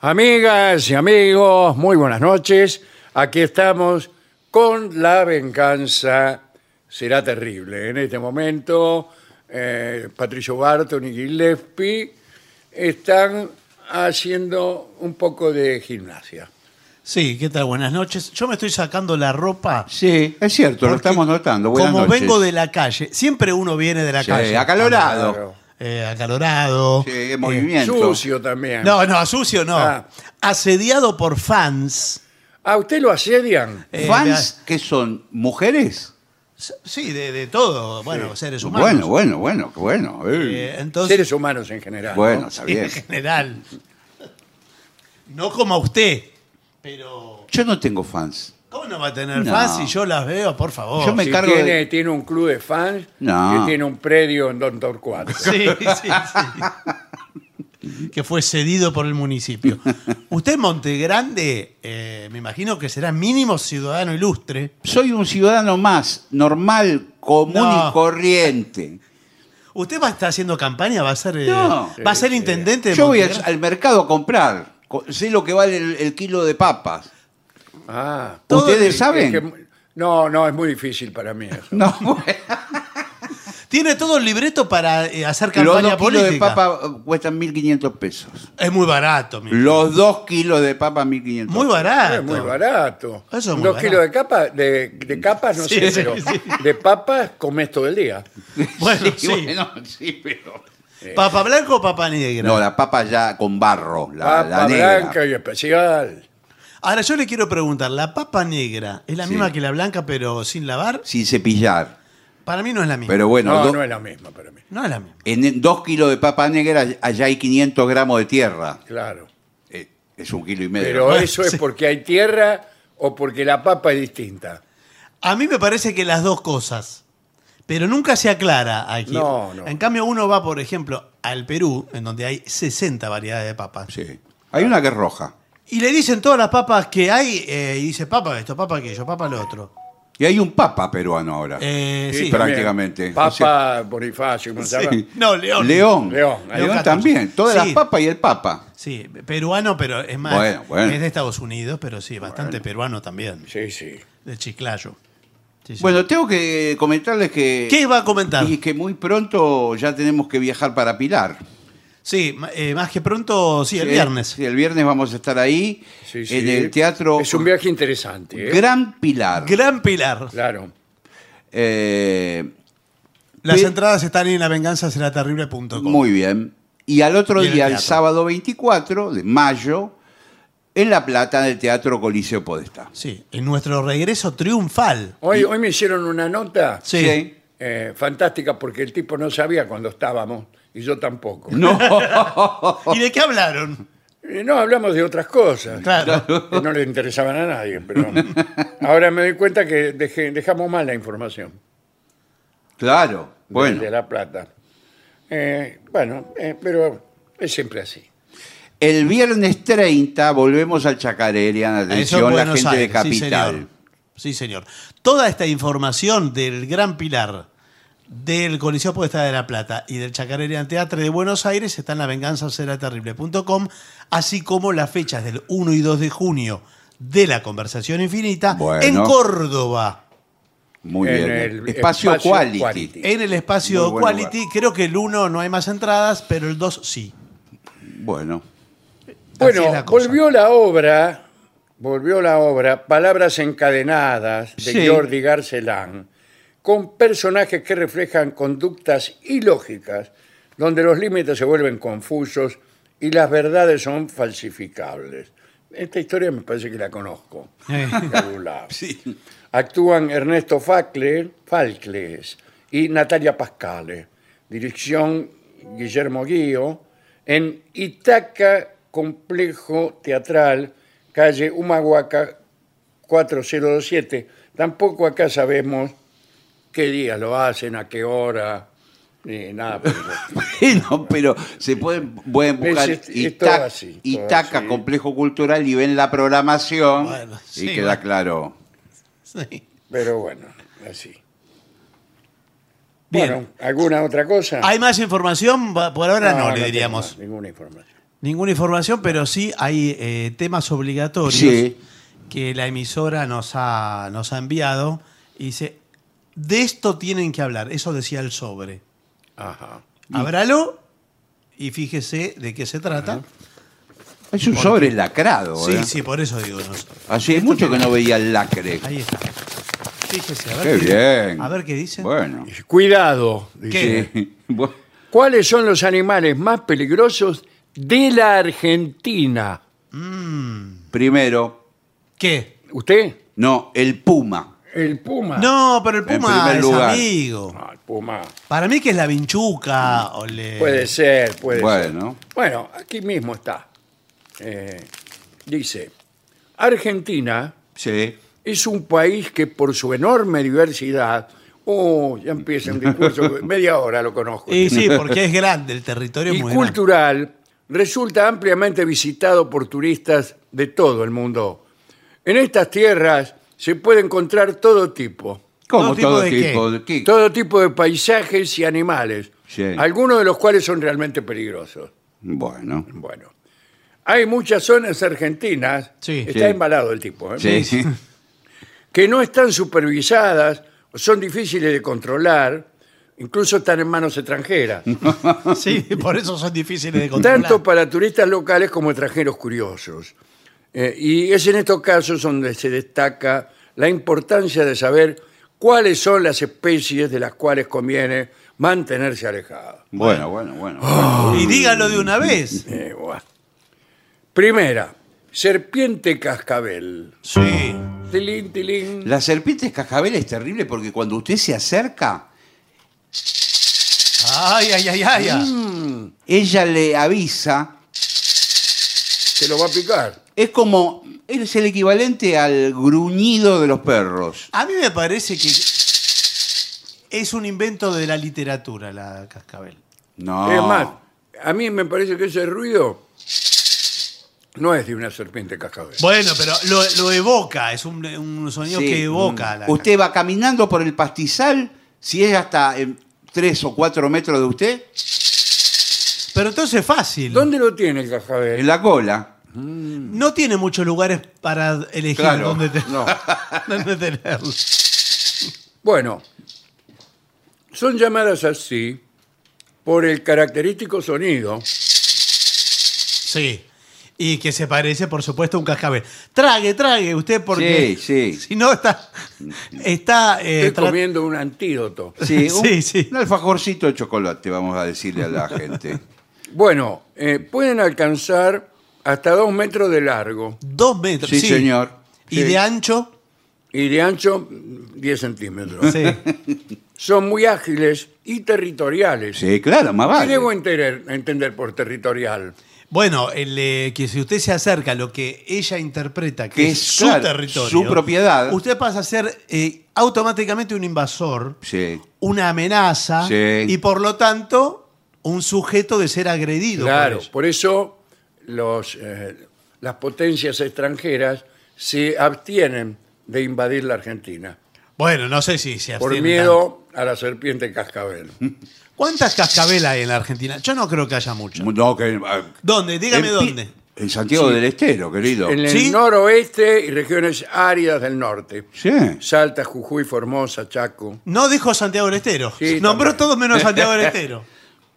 Amigas y amigos, muy buenas noches. Aquí estamos con La Venganza Será Terrible. En este momento, Patricio Barton y Gillespie están haciendo un poco de gimnasia. Sí, ¿qué tal? Buenas noches. Yo me estoy sacando la ropa. Sí, es cierto, lo estamos notando. Buenas Como noches. vengo de la calle, siempre uno viene de la Sí, calle. acalorado. Claro. Acalorado. Sí, en movimiento. Sucio también. No, sucio no. Ah. Asediado por fans. ¿A usted lo asedian? ¿Fans que son mujeres? Sí, de todo. Bueno, seres humanos. Bueno. Entonces, Seres humanos en general. Bueno, ¿no? está en bien. general. No como a usted, pero... Yo no tengo fans. ¿Cómo no va a tener No. fans si yo las veo, por favor? Yo me Si encargo tiene un club de fans No. que tiene un predio en Don Torcuato. Sí. Que fue cedido por el municipio. Usted en Montegrande, me imagino que será mínimo ciudadano ilustre. Soy un ciudadano más, normal, común No. y corriente. ¿Usted va a estar haciendo campaña? ¿Va a ser, No. ¿va a ser intendente de Yo voy Montegrande? al mercado a comprar. Sé lo que vale el kilo de papas. Ah, ¿Ustedes saben? No, es muy difícil para mí eso. No, bueno. Tiene todo el libreto para hacer Los campaña 2 kilos política. de papa cuestan 1.500 pesos. Es muy barato. Los 2 kilos de papa, 1.500 Muy pesos. barato. Es muy barato. Eso es muy 2 barato. kilos de capa, de capas, no Sí, sé, sí, pero sí. de papas comes todo el día. Bueno, sí. Bueno, sí, pero... ¿Papa blanca o papa negra? No, la papa ya con barro, la Papa negra. blanca y especial. Ahora yo le quiero preguntar, ¿la papa negra es la Sí. misma que la blanca pero sin lavar? Sin cepillar. Para mí no es la misma. Pero bueno, No, no es la misma para mí. No es la misma. en 2 kilos de papa negra allá hay 500 gramos de tierra. Claro. Es 1,5 kilos. Pero Bueno, eso es sí. porque hay tierra o porque la papa es distinta. A mí me parece que las dos cosas. Pero nunca se aclara aquí. No. En cambio, uno va, por ejemplo, al Perú, en donde hay 60 variedades de papas. Sí. Hay una que es roja. Y le dicen todas las papas que hay, y dice papa esto, papa aquello, papa lo otro. Y hay un papa peruano ahora. Sí. pero- prácticamente. Papa, O sea, Bonifacio, ¿cómo se llama? Sí. No, León. León. León. León León también. Todas Sí. las papas y el papa. Sí, peruano, pero es más. Bueno. Es de Estados Unidos, pero sí, bastante peruano también. Sí. De Chiclayo. Sí, sí. Bueno, tengo que comentarles que... ¿Qué va a comentar? Y que muy pronto ya tenemos que viajar para Pilar. Sí, más que pronto, sí, el viernes. Sí, el viernes vamos a estar ahí Sí. en el teatro Es un viaje interesante, ¿eh? Gran Pilar. Gran Pilar. Claro. Las Pe- entradas están en lavenganzaseraterrible.com. Muy bien. Y al otro Y en el día, el teatro. sábado 24 de mayo, en La Plata, del Teatro Coliseo Podestá. Sí, en nuestro regreso triunfal. Hoy me hicieron una nota Sí. fantástica porque el tipo no sabía cuándo estábamos y yo tampoco. No. ¿Y de qué hablaron? No, hablamos de otras cosas Claro. que no le interesaban a nadie, pero ahora me doy cuenta que dejamos mal la información Claro. Bueno. de La Plata. Pero es siempre así. El viernes 30 volvemos al Chacarerian. Eso en Atención, la Buenos gente de Aires, sí, Capital. señor. Sí, señor. Toda esta información del Gran Pilar, del Coliseo Podestá de La Plata y del Chacarerian Teatre de Buenos Aires está en lavenganzaseraterrible.com, así como las fechas del 1 y 2 de junio de La Conversación Infinita Bueno. en Córdoba. Muy En bien. el Espacio espacio Quality. Quality. En el espacio Muy buen Quality, creo que el 1 no hay más entradas, pero el 2 sí. Bueno. Bueno, Así es la cosa. volvió la obra Palabras encadenadas de Sí. Jordi Garcelán, con personajes que reflejan conductas ilógicas, donde los límites se vuelven confusos y las verdades son falsificables. Esta historia me parece que la conozco de algún lado. Sí. Actúan Ernesto Falcles y Natalia Pascale. Dirección Guillermo Guío. En Itaca, Complejo Teatral, calle Humahuaca 4027. Tampoco acá sabemos qué día lo hacen, a qué hora, ni nada. por el estilo. Bueno, pero se pueden buscar Es todo así, todo Itaca, así. Complejo Cultural, y ven la programación Bueno, y sí, queda bueno. claro. Sí. Pero bueno, así. Bien. Bueno, ¿alguna otra cosa? ¿Hay más información? Por ahora no, le tengo diríamos. más, ninguna información. Ninguna información, pero sí hay temas obligatorios Sí. que la emisora nos ha enviado. Y dice, de esto tienen que hablar. Eso decía el sobre. Ajá. Ábralo y fíjese de qué se trata. Es un sobre lacrado. Sí, ¿eh? sí, por eso digo. Hace mucho que no veía el lacre. Ahí está. Fíjese, a Qué ver bien. a ver qué dice. Bueno. Cuidado, dice. ¿Qué? Sí. Bueno. ¿Cuáles son los animales más peligrosos de la Argentina? Primero, ¿Qué? ¿Usted? no, el puma. El puma. No, pero el En Puma primer es lugar. amigo. No, el puma. Para mí que es la vinchuca o le... Puede ser, puede ser. Bueno. Bueno, aquí mismo está. Dice, Argentina Sí. es un país que por su enorme diversidad... ya empieza un discurso, media hora lo conozco. Y sí, porque es grande, el territorio es Y muy grande. cultural, resulta ampliamente visitado por turistas de todo el mundo. En estas tierras se puede encontrar todo tipo. ¿Cómo ¿Todo tipo todo de qué? tipo? ¿De qué? Todo tipo de paisajes y animales, Sí. algunos de los cuales son realmente peligrosos. Bueno. Bueno, hay muchas zonas argentinas, Sí. está Sí. embalado el tipo, ¿eh? Sí. que no están supervisadas, o son difíciles de controlar, incluso están en manos extranjeras, Sí, por eso son difíciles de controlar. tanto para turistas locales como extranjeros curiosos. Y es en estos casos donde se destaca la importancia de saber cuáles son las especies de las cuales conviene mantenerse alejado. Bueno. Y dígalo de una vez. Buah. Primera, serpiente cascabel. Sí. Tilín, tilín. La serpiente cascabel es terrible porque cuando usted se acerca, Ay, ay, ay, ay. ella le avisa. Te lo va a picar. Es el equivalente al gruñido de los perros. A mí me parece que es un invento de la literatura, la cascabel. No. Es más, a mí me parece que ese ruido no es de una serpiente cascabel. Bueno, pero lo evoca, es un sonido Sí. que evoca. Usted va caminando por el pastizal, si ella está en 3 o 4 metros de usted, Pero entonces es fácil. ¿Dónde lo tiene el cascabel? en la cola. No tiene muchos lugares para elegir Claro, dónde, No. dónde tenerlo. Bueno, son llamadas así por el característico sonido. Sí. Y que se parece, por supuesto, a un cascabel. Trague usted porque... Sí. Si no, está Estoy comiendo un antídoto. Sí, Sí. un alfajorcito de chocolate, vamos a decirle a la gente. Bueno, pueden alcanzar hasta 2 metros de largo 2 metros. Sí, señor. ¿Y Sí. de ancho? y de ancho 10 centímetros. Sí. Son muy ágiles y territoriales. Sí, claro, más ¿Qué vale. debo entender por territorial? Bueno, que si usted se acerca a lo que ella interpreta que Que es es, su claro, territorio, su propiedad. usted pasa a ser automáticamente un invasor, Sí. una amenaza Sí. y por lo tanto un sujeto de ser agredido. Claro, por eso. por eso las potencias extranjeras se abstienen de invadir la Argentina Bueno, no sé si se por abstienen miedo a la serpiente cascabel. tanto. ¿Cuántas cascabelas hay en la Argentina? Yo no creo que haya muchas. No, que, ¿Dónde? Dígame en Pi- dónde. En Santiago del Estero, querido. En el ¿Sí? noroeste y regiones áridas del norte. Sí. Salta, Jujuy, Formosa, Chaco. No dijo Santiago del Estero. Sí, Nombró también. todo menos Santiago del Estero.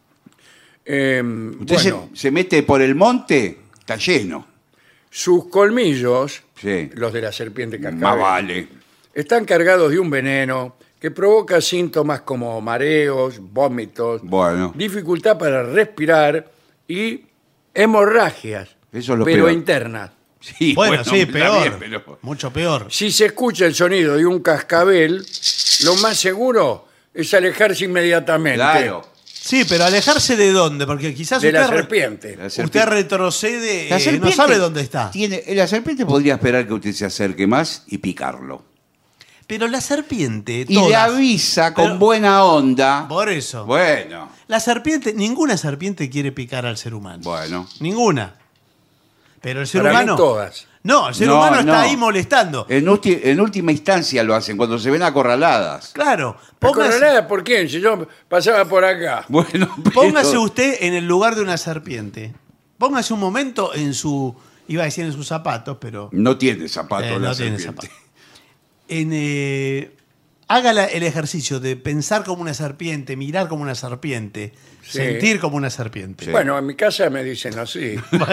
Usted Bueno, se mete por el monte, está lleno. sus colmillos, Sí. los de la serpiente cascabel, Más vale. están cargados de un veneno que provoca síntomas como mareos, vómitos, Bueno. dificultad para respirar y hemorragias, Eso es lo pero peor. internas. Sí, Bueno, sí, está peor. bien, pero- Mucho peor. Si se escucha el sonido de un cascabel, lo más seguro es alejarse inmediatamente Claro. Sí, pero alejarse de dónde, porque quizás de la usted, serpiente. La usted serpiente. retrocede, La no serpiente sabe dónde está. La serpiente podría esperar que usted se acerque más y picarlo. Pero la serpiente, Y todas, le avisa con Pero- buena onda. por eso. Bueno, La serpiente, ninguna serpiente quiere picar al ser humano. bueno. Ninguna. Pero el ser Para mí humano. todas. No, el ser No, humano está no. ahí molestando. En última instancia lo hacen, cuando se ven acorraladas. Claro. Póngase, ¿Acorralada por quién? Si yo pasaba por acá. Bueno, pero- póngase usted en el lugar de una serpiente. Póngase un momento en su, iba a decir en sus zapatos, pero No tiene zapatos la no tiene serpiente. zapatos. Haga el ejercicio de pensar como una serpiente, mirar como una serpiente, Sí. sentir como una serpiente. Sí. Bueno, en mi casa me dicen así.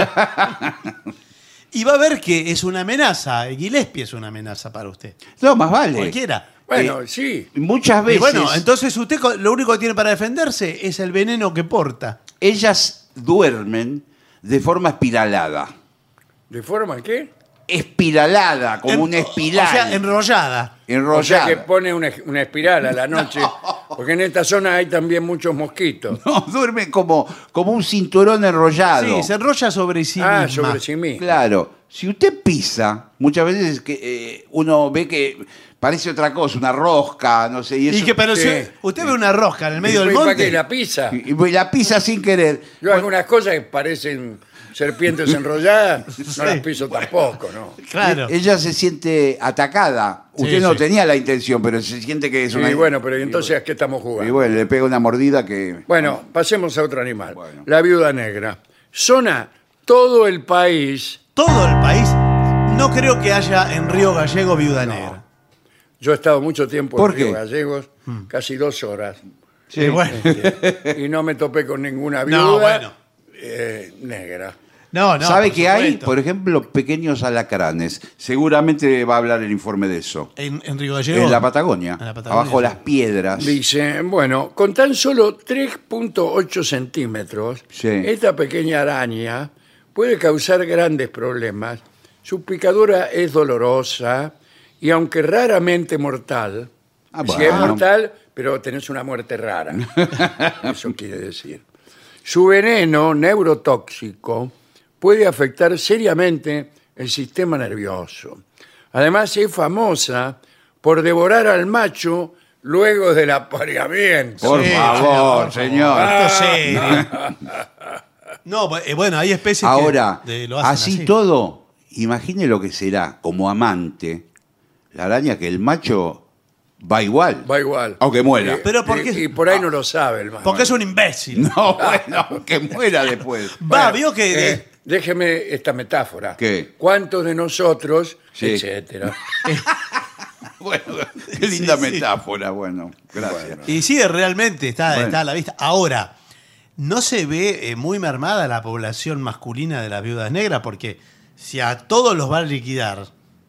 Y va a ver que es una amenaza. Gillespie es una amenaza para usted. No, más vale. Cualquiera. Bueno, sí. Muchas Y veces bueno, entonces usted lo único que tiene para defenderse es el veneno que porta. ellas duermen de forma espiralada. ¿De forma qué? Espiralada, como una espiral. O sea, enrollada. O sea enrollada. que pone una espiral a la noche. Porque en esta zona hay también muchos mosquitos. No, duerme como un cinturón enrollado. Sí, se enrolla sobre sí Ah, misma. sobre sí mismo. Claro, si usted pisa, muchas veces que uno ve que parece otra cosa, una rosca, no sé, y eso. Pero Sí. si usted ve una rosca en el medio del ¿Para monte. qué la pizza? y la pisa sin querer. Yo algunas cosas que parecen serpientes enrolladas, no las piso tampoco, ¿no? Claro. Ella se siente atacada. Sí, Usted no sí. tenía la intención, pero se siente que es Sí, una. bueno, pero ¿y entonces a qué estamos Y jugando? bueno, le pega una mordida que. Bueno, pasemos a otro animal. Bueno. La viuda negra. Zona todo el país. Todo el país. No creo que haya en Río Gallego viuda negra. Yo he estado mucho tiempo ¿Por en Río qué? Gallegos, casi 2 horas, Sí. Bueno. y no me topé con ninguna No, viuda bueno. negra. No, ¿Sabe por que hay? supuesto. Por ejemplo, pequeños alacranes. Seguramente va a hablar el informe de eso. En Río Gallego. En la Patagonia. En la Patagonia, Abajo sí. las piedras. Dice, bueno, con tan solo 3.8 centímetros, Sí. esta pequeña araña puede causar grandes problemas. Su picadura es dolorosa y aunque raramente mortal, Ah, si bueno. es mortal, pero tenés una muerte rara. Eso quiere decir. Su veneno neurotóxico puede afectar seriamente el sistema nervioso. Además, es famosa por devorar al macho luego del apareamiento. Por Sí, favor, por señor. Esto es serio. No, bueno, hay especies Ahora, que lo hacen así todo, imagine lo que será como amante la araña, que el macho va igual. Va igual. Aunque muera. Pero ¿por qué? Y por ahí no lo sabe el macho. Porque es un imbécil. No, bueno, aunque muera después. Va, Bueno, vio que. déjeme esta metáfora. ¿Qué? ¿Cuántos de nosotros, Sí. etcétera? Bueno, qué linda Sí, sí. metáfora, bueno, gracias. Y sí, realmente está Bueno. a la vista. Ahora, ¿no se ve muy mermada la población masculina de las viudas negras? Porque si a todos los va a liquidar.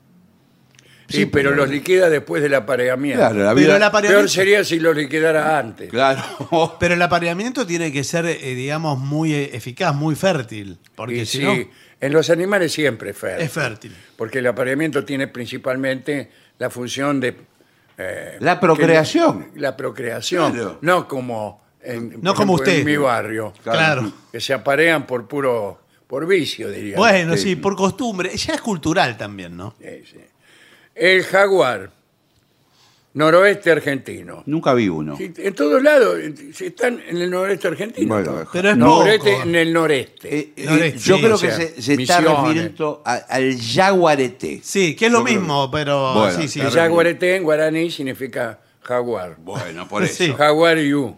Sí, pero los liquida después del apareamiento. Claro, la Pero vida. el apareamiento. Peor sería si los liquidara antes. Claro. Pero el apareamiento tiene que ser, digamos, muy eficaz, muy fértil. Porque Y si sí, no, en los animales siempre es fértil. es fértil. Porque el apareamiento tiene principalmente la función de... La procreación. La procreación. Claro. No como, No como usted. en mi barrio. Claro. Que se aparean por vicio, diría. Bueno, Sí. sí, por costumbre. Ya es cultural también, ¿no? Sí, sí. El jaguar, noroeste argentino. Nunca vi uno. Sí, en todos lados, están en el noroeste argentino. Bueno, todos. Pero es Noreste, poco. en el noreste. Noreste, Yo sí, creo o que sea, se está Misiones. refiriendo al yaguareté. Sí, que es lo Yo creo mismo, pero Bueno, sí, sí. El está jaguareté en guaraní significa jaguar. Bueno, por eso. Sí. Jaguar you.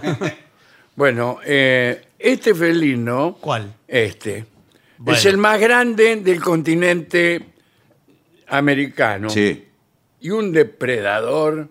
Bueno, este felino, ¿Cuál? es Bueno. el más grande del continente americano. Sí. Y un depredador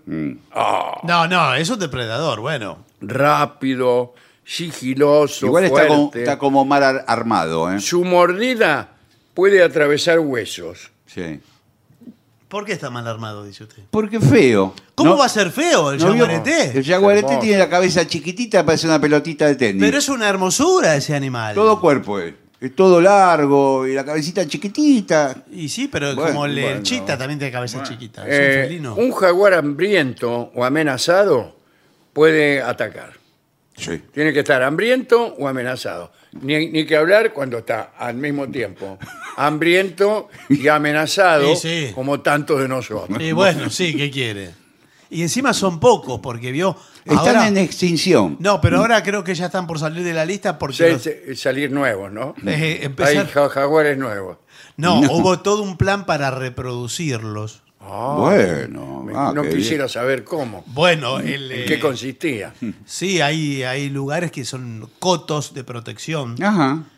No, es un depredador, bueno. rápido, sigiloso, Igual fuerte. está como mal armado, ¿eh? Su mordida puede atravesar huesos. Sí. ¿Por qué está mal armado, dice usted? Porque feo. ¿Cómo ¿No? va a ser feo el ¿No vio? jaguareté? El yaguareté Hermoso. tiene la cabeza chiquitita, parece una pelotita de tenis. Pero es una hermosura ese animal. Todo cuerpo es todo largo y la cabecita chiquitita. Y sí, pero Bueno, como el bueno. chita también tiene cabeza chiquita. Es un felino. Un jaguar hambriento o amenazado puede atacar. Sí. Tiene que estar hambriento o amenazado. Ni que hablar cuando está al mismo tiempo hambriento y amenazado, Sí, sí. como tantos de nosotros. Y bueno, sí, ¿qué quiere? Y encima son pocos, porque vio. Están ahora- en extinción. No, pero ahora creo que ya están por salir de la lista porque. Salir nuevos, ¿no? Empezar- Hay jaguares nuevos. No, No. hubo todo un plan para reproducirlos. Bueno. No qué quisiera saber cómo. Bueno, ¿En qué consistía? sí, hay lugares que son cotos de protección. bien. Ajá.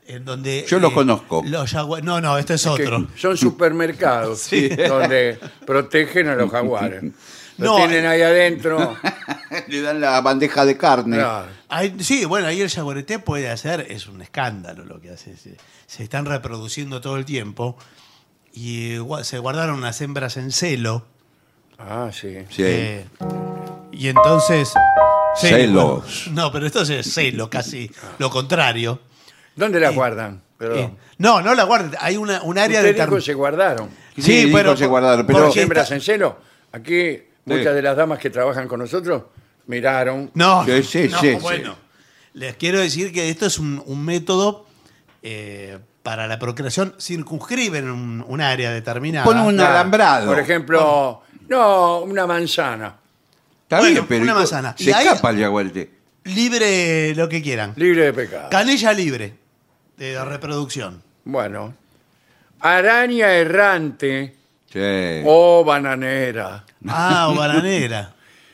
en donde... Yo lo conozco. No, esto es Que otro. son supermercados donde protegen a los jaguares. Los No, tienen ahí adentro. Le dan la bandeja de carne. Claro. Sí, bueno, ahí el jaguarete puede hacer, es un escándalo lo que hace. Se están reproduciendo todo el tiempo y se guardaron unas hembras en celo. Ah, sí. Sí. Y entonces... sí, Celos. bueno, no, pero esto es celo, casi lo contrario. ¿Dónde las guardan? Perdón. No la guarden. Hay un área Usted de... dijo se guardaron. Sí, dijo pero se guardaron, pero- ¿Las porque hembras está- en celo? Aquí muchas de las damas que trabajan con nosotros miraron. No, Sí, no, sí, bueno. Les quiero decir que esto es un método para la procreación. Circunscriben un área determinada. Pon un Claro. alambrado. Por ejemplo, no, una manzana. Está Bueno, bien, pero una manzana. se Y ahí- escapa el jaguarete. Libre lo que quieran. Libre de pecado. Canilla libre de reproducción. Bueno. Araña errante Sí. o bananera. Ah, o bananera.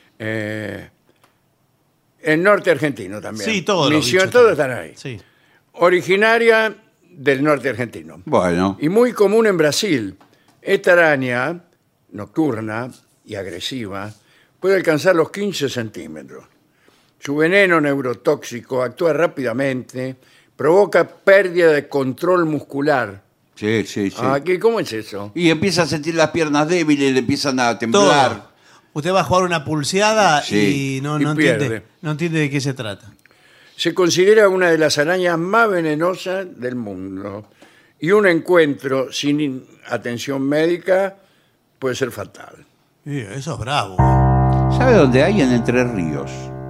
El norte argentino también. Sí, todos los Misión, bichos todos también. están ahí. Sí. Originaria del norte argentino. Bueno. Y muy común en Brasil. Esta araña, nocturna y agresiva, puede alcanzar los 15 centímetros. Su veneno neurotóxico actúa rápidamente, provoca pérdida de control muscular. Sí, sí, sí. Aquí, ¿cómo es eso? Y empieza a sentir las piernas débiles, le empiezan a temblar. Todo. Usted va a jugar una pulseada Sí. y no Y pierde. entiende de qué se trata. Se considera una de las arañas más venenosas del mundo. Y un encuentro sin atención médica puede ser fatal. Eso es bravo. ¿Sabe dónde hay? En Entre Ríos.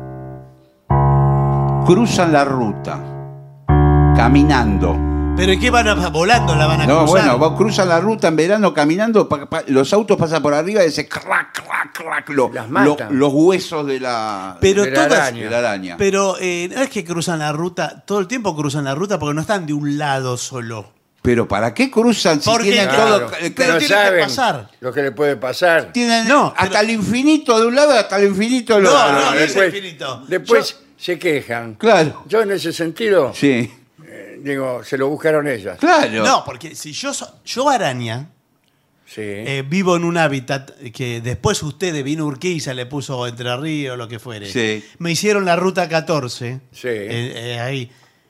Cruzan la ruta, caminando. ¿Pero y qué van a volando? ¿La van a No, cruzar? bueno, cruzan la ruta en verano caminando, los autos pasan por arriba y ese crack, crack, crack, Las matan. los huesos de la, Pero de la todas- araña. de la araña. Pero no es que cruzan la ruta, todo el tiempo cruzan la ruta porque no están de un lado solo. Pero ¿para qué cruzan si Porque tienen claro, todo? pero no tiene que saben pasar. lo que le puede pasar. Tienen No, hasta pero- el infinito de un lado y hasta el infinito del No, otro. no, después, es infinito. después se quejan. Claro. Yo en ese sentido, Sí, digo, se lo buscaron ellas. claro. No, porque si yo araña, Sí. vivo en un hábitat que después usted de vino Urquiza le puso Entre Ríos, lo que fuere. Sí. Me hicieron la ruta 14. Sí. Ahí.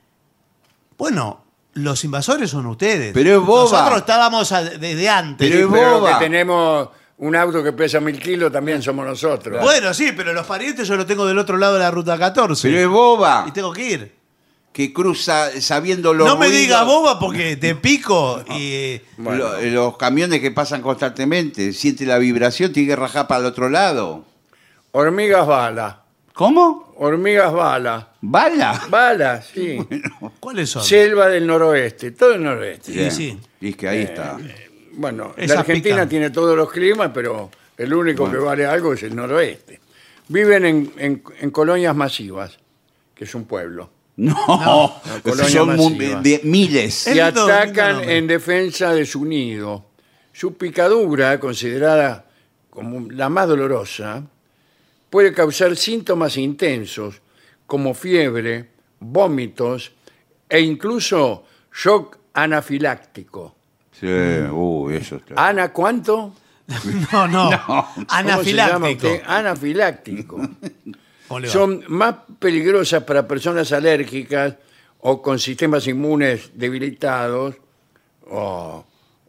Bueno, los invasores son ustedes. Pero es boba. Nosotros estábamos desde antes. Pero es Pero boba. que tenemos un auto que pesa 1000 kilos también somos nosotros. Bueno, sí, pero los parientes yo los tengo del otro lado de la ruta 14. Pero es boba Y tengo que ir. que cruza sabiendo los No me ruidos, diga boba porque te pico y... Bueno. los camiones que pasan constantemente, siente la vibración, tiene que rajar para el otro lado. Hormigas bala. ¿Cómo? Hormigas bala. ¿Bala? Balas, sí. ¿Cuáles son? Selva del noroeste, todo el noroeste. Sí, sí. Y es que ahí está. Bueno, Esas la Argentina pican. tiene todos los climas, pero el único que vale algo es el noroeste. Viven en colonias masivas, que es un pueblo. No, colonia son masiva. miles. Es Y lindo, lindo atacan nombre. en defensa de su nido. Su picadura, considerada como la más dolorosa, puede causar síntomas intensos como fiebre, vómitos e incluso shock anafiláctico. Sí, eso está. ¿Ana cuánto? No, no. ¿Cómo se llama Anafiláctico. usted? Anafiláctico. ¿Cómo le va? Son más peligrosas para personas alérgicas o con sistemas inmunes debilitados o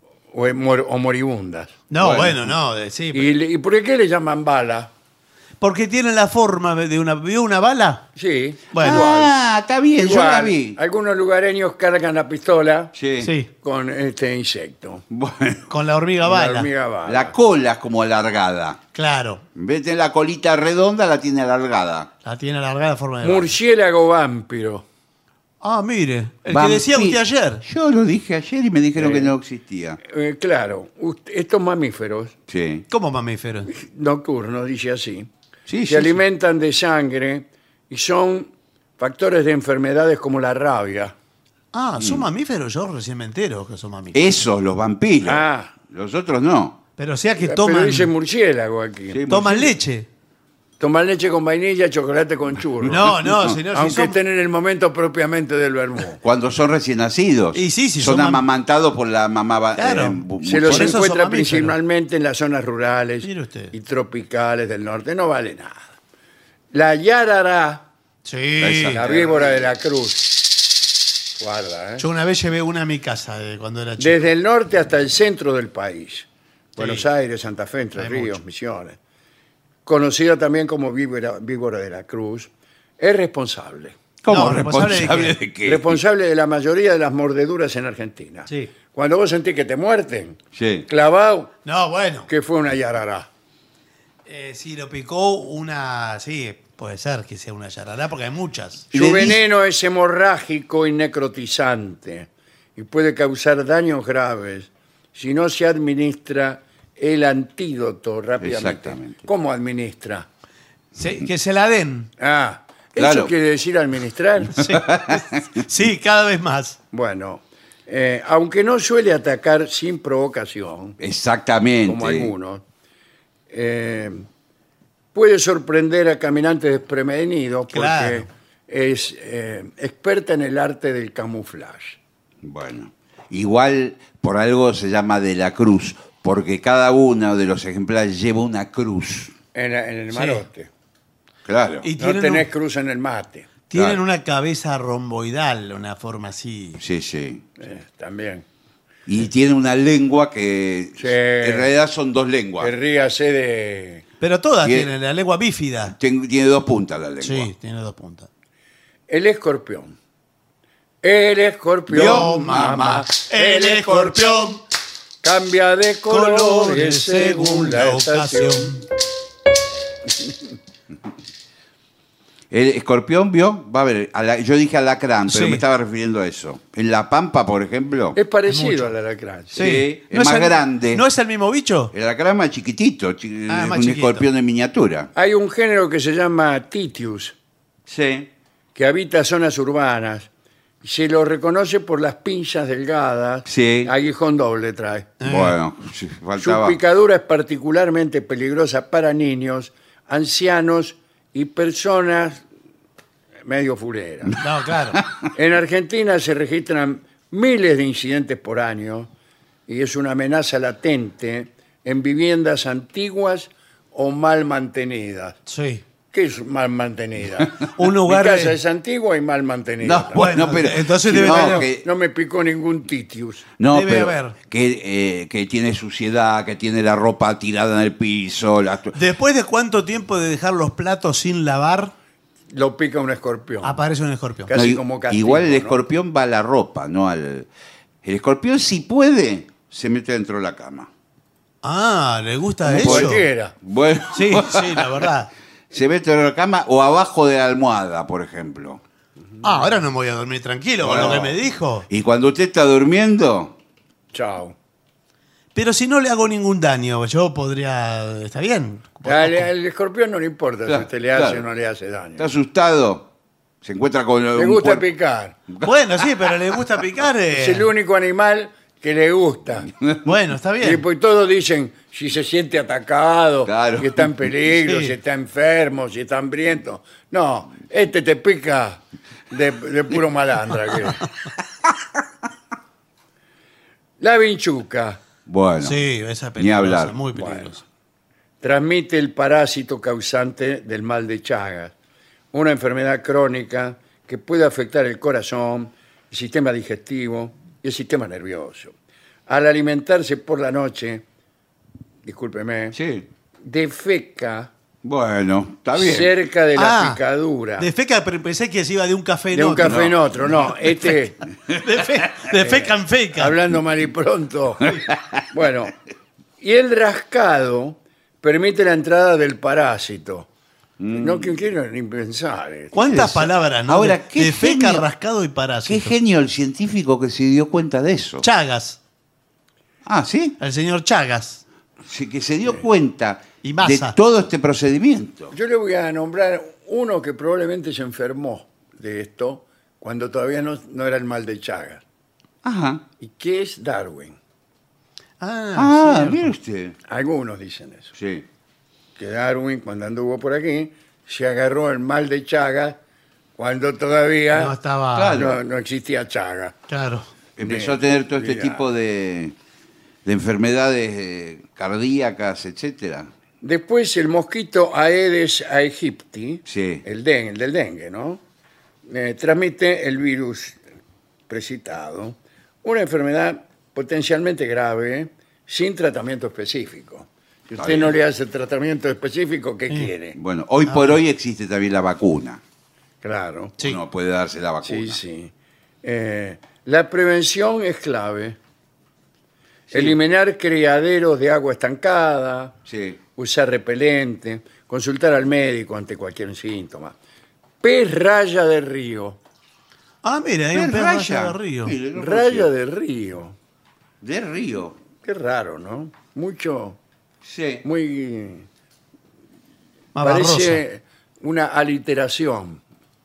moribundas. No, Bueno. bueno, no. Sí. ¿Y por qué le llaman bala? Porque tienen la forma de una... ¿Vio una bala? Sí, Bueno. Ah, está bien, yo la igual. vi. Algunos lugareños cargan la pistola Sí. Sí. con este insecto. Bueno, Con la hormiga La bala. hormiga bala. la cola es como alargada. Claro. En vez de tener la colita redonda, la tiene alargada. La tiene alargada en forma de bala. Murciélago vampiro. Ah, mire. El que Vampi- decía usted ayer. Yo lo dije ayer y me dijeron que no existía. Claro, estos mamíferos Sí. ¿Cómo mamífero? nocturnos, dice así, Sí, se sí, alimentan de sangre y son factores de enfermedades como la rabia. Ah, ¿son mamíferos? Yo recién me entero que son mamíferos. Esos, los vampiros. Ah. Los otros no. Pero o sea que Pero toman, dice murciélago aquí. Sí, toman murciélago. leche. Tomar leche con vainilla, chocolate con churros. No, si no, si Aunque son- estén en el momento propiamente del vermú. Cuando son recién nacidos. Y sí, si son son amamantados por la mamá. Claro. Se los Por eso son encuentra mamíferos. principalmente en las zonas rurales Mire usted. y tropicales del norte. No vale nada. La yarará, Sí. la víbora de la cruz. Guarda, ¿eh? Yo una vez llevé una a mi casa cuando era chico. Desde el norte hasta el centro del país. Buenos Sí. Aires, Santa Fe, Entre Hay Ríos, mucho. Misiones. Conocida también como víbora de la cruz. Es responsable. ¿Cómo No, ¿responsable responsable de de qué? Responsable de la mayoría de las mordeduras en Argentina. Sí. Cuando vos sentís que te muerden, Sí. clavado, No, bueno. que fue una yarará. Si lo picó una... Sí, puede ser que sea una yarará, porque hay muchas. Su Le veneno es hemorrágico y necrotizante y puede causar daños graves si no se administra el antídoto rápidamente. Exactamente. ¿Cómo administra? Que se la den. Ah, Claro. ¿eso quiere decir administrar? Sí. Sí, cada vez más. Bueno, aunque no suele atacar sin provocación, Exactamente. como algunos, puede sorprender a caminantes desprevenidos porque Claro. es experta en el arte del camuflaje. Bueno, igual por algo se llama de la cruz, porque cada uno de los ejemplares lleva una cruz. En el Sí. marote. Claro. Y No tienen, tenés un- cruz en el mate. tienen Claro. una cabeza romboidal, una forma así. Sí, sí. También. Y tiene una lengua que Sí. en realidad son dos lenguas. Ríase de... Pero todas Tiene- tienen la lengua bífida. Tiene dos puntas la lengua. Sí, tiene dos puntas. El escorpión. El escorpión, Vio, mamá. El escorpión, Cambia de colores colores según la estación. El escorpión vio, va a ver, yo dije alacrán, pero Sí. me estaba refiriendo a eso. En La Pampa, por ejemplo, Es parecido Mucho. al alacrán. Sí, es ¿No más el- grande. ¿No es el mismo bicho? el alacrán es más chiquitito, Ah, más un chiquito. escorpión en miniatura. Hay un género que se llama Titius, Sí. que habita zonas urbanas. Se lo reconoce por las pinzas delgadas. Sí. Aguijón doble trae. Bueno, sí, Su faltaba. picadura es particularmente peligrosa para niños, ancianos y personas medio fuleras. No, claro. En Argentina se registran miles de incidentes por año y es una amenaza latente en viviendas antiguas o mal mantenidas. Sí. ¿Qué es mal mantenida? Un lugar Mi casa de- es antigua y mal mantenida. No, bueno, Bueno, pero entonces sí, debe no, tener- que, No me picó ningún titius. no, debe pero haber. que tiene suciedad, que tiene la ropa tirada en el piso. Después de cuánto tiempo de dejar los platos sin lavar, Lo pica un escorpión. aparece un escorpión. Casi No, como castigo, igual el ¿no? escorpión va a la ropa, no al. El escorpión, si puede, se mete dentro de la cama. Ah, ¿le gusta Como eso? cualquiera. Bueno, Sí, sí, la verdad. se mete dentro de la cama o abajo de la almohada, por ejemplo. Ah, ahora no me voy a dormir tranquilo con No. lo que me dijo. Y cuando usted está durmiendo, Chao. Pero si no le hago ningún daño, yo podría... ¿Está bien? Al escorpión no le importa si Claro, usted le hace claro. o no le hace daño. está asustado, se encuentra con Le un gusta cuerpo- picar. Bueno, sí, pero le gusta picar. Es el único animal que le gusta. Bueno, está Y bien. pues todos dicen si se siente atacado, Claro. si está en peligro, Sí. si está enfermo, si está hambriento. No, este te pica de puro malandra. que es. La vinchuca Bueno, Sí, esa Ni peligrosa, hablar. muy peligrosa. transmite el parásito causante del mal de Chagas, una enfermedad crónica que puede afectar el corazón, el sistema digestivo y el sistema nervioso. Al alimentarse por la noche, discúlpeme, sí. defeca Bueno, está bien. cerca de la Ah, picadura. De feca, pero pensé que se iba de un café en De un otro. café en otro, no. Este, De feca en feca. hablando mal y pronto. Bueno, y el rascado permite la entrada del parásito. No quiero ni pensar. ¿Cuántas Eso. palabras, no? Ahora, De- qué de feca, genio- rascado y Qué parásito. genio el científico que se dio cuenta de eso. Chagas, Ah, ¿sí? el señor Chagas. Sí, que se dio cuenta Y de Massa. todo este procedimiento. Yo le voy a nombrar uno que probablemente se enfermó de esto cuando todavía no era el mal de Chagas. Ajá. ¿Y qué es Darwin? Ah, cierto. mire usted. Algunos dicen eso. Sí. que Darwin, cuando anduvo por aquí, se agarró el mal de Chagas cuando todavía No estaba. Claro. no existía Chagas. Claro. Empezó a tener todo este Mira. tipo de enfermedades cardíacas, etcétera. Después el mosquito Aedes aegypti, Sí. el del dengue, ¿no? Transmite el virus precitado, una enfermedad potencialmente grave sin tratamiento específico. Si Está usted bien. no le hace tratamiento específico, ¿qué quiere? Bueno, hoy por hoy existe también la vacuna. Claro. Sí. Uno puede darse la vacuna. Sí, sí. La prevención es clave. Eliminar criaderos de agua estancada, Sí. usar repelente, consultar al médico ante cualquier síntoma. Pez raya de río. Ah, mira, hay un pez raya de río. Mire, no Raya conocía. de río. De río. Qué raro, ¿no? Mucho, Sí. muy... Mabarrosa. Parece una aliteración.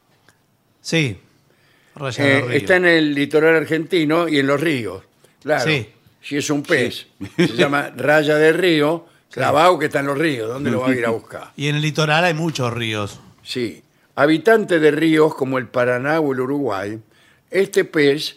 Sí. Raya de río. Está en el litoral argentino y en los ríos. Claro. Sí. Si es un pez, se llama raya de río, clavado que está en los ríos. ¿Dónde lo va a ir a buscar? Y en el litoral hay muchos ríos. Sí. Habitante de ríos como el Paraná o el Uruguay, este pez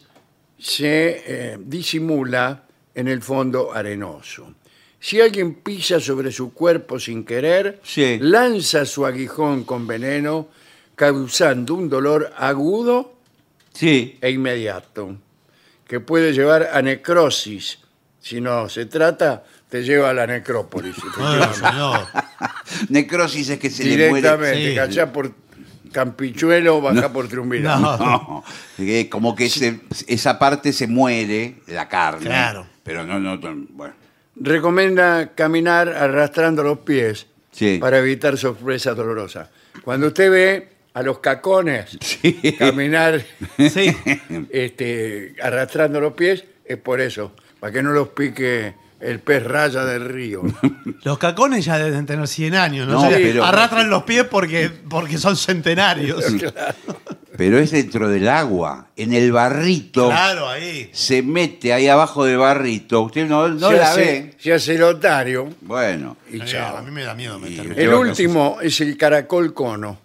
se disimula en el fondo arenoso. Si alguien pisa sobre su cuerpo sin querer, Sí. lanza su aguijón con veneno, causando un dolor agudo Sí. e inmediato, que puede llevar a necrosis. Si no se trata, te lleva a la necrópolis. Bueno, señor. Necrosis es que se le muere. Directamente, Sí. cachá por Campichuelo, bajá por Triunvirato. No. No, como que esa parte se muere, la carne. Claro. Pero no, bueno. Recomienda caminar arrastrando los pies Sí. para evitar sorpresas dolorosas. Cuando usted ve a los cacones Sí. caminar Sí. arrastrando los pies, es por eso, para que no los pique el pez raya del río. Los cacones ya deben tener 100 años, ¿no? No, O sea, pero- arrastran los pies porque son centenarios. Pero es dentro del agua, en el barrito. Claro, ahí. Se mete ahí abajo del barrito. Usted no se la hace, ve. se hace el otario Bueno. y chao. A mí me da miedo meterme. ¿Qué El va a último es el caracol cono.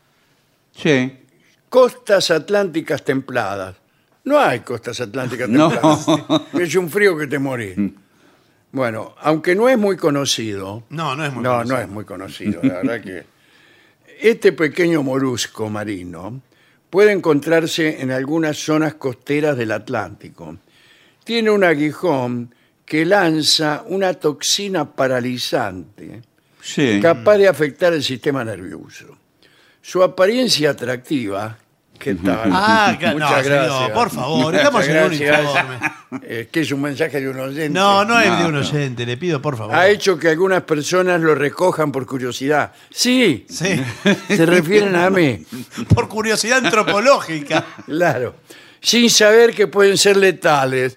Sí. Costas atlánticas templadas. No hay costas atlánticas No. templadas. Es un frío que te morís. Bueno, aunque no es muy conocido. No es muy No conocido. es muy conocido. La verdad que este pequeño molusco marino puede encontrarse en algunas zonas costeras del Atlántico. Tiene un aguijón que lanza una toxina paralizante Sí. capaz de afectar el sistema nervioso. Su apariencia atractiva, ¿qué tal? Ah, claro. Muchas No, señor, gracias. por favor, Muchas estamos en un gracias. informe. Que es un mensaje de un oyente. No es de un No. oyente, le pido por favor. Ha hecho que algunas personas lo recojan por curiosidad. Sí, Sí, se refieren a mí, por curiosidad antropológica. claro. Sin saber que pueden ser letales.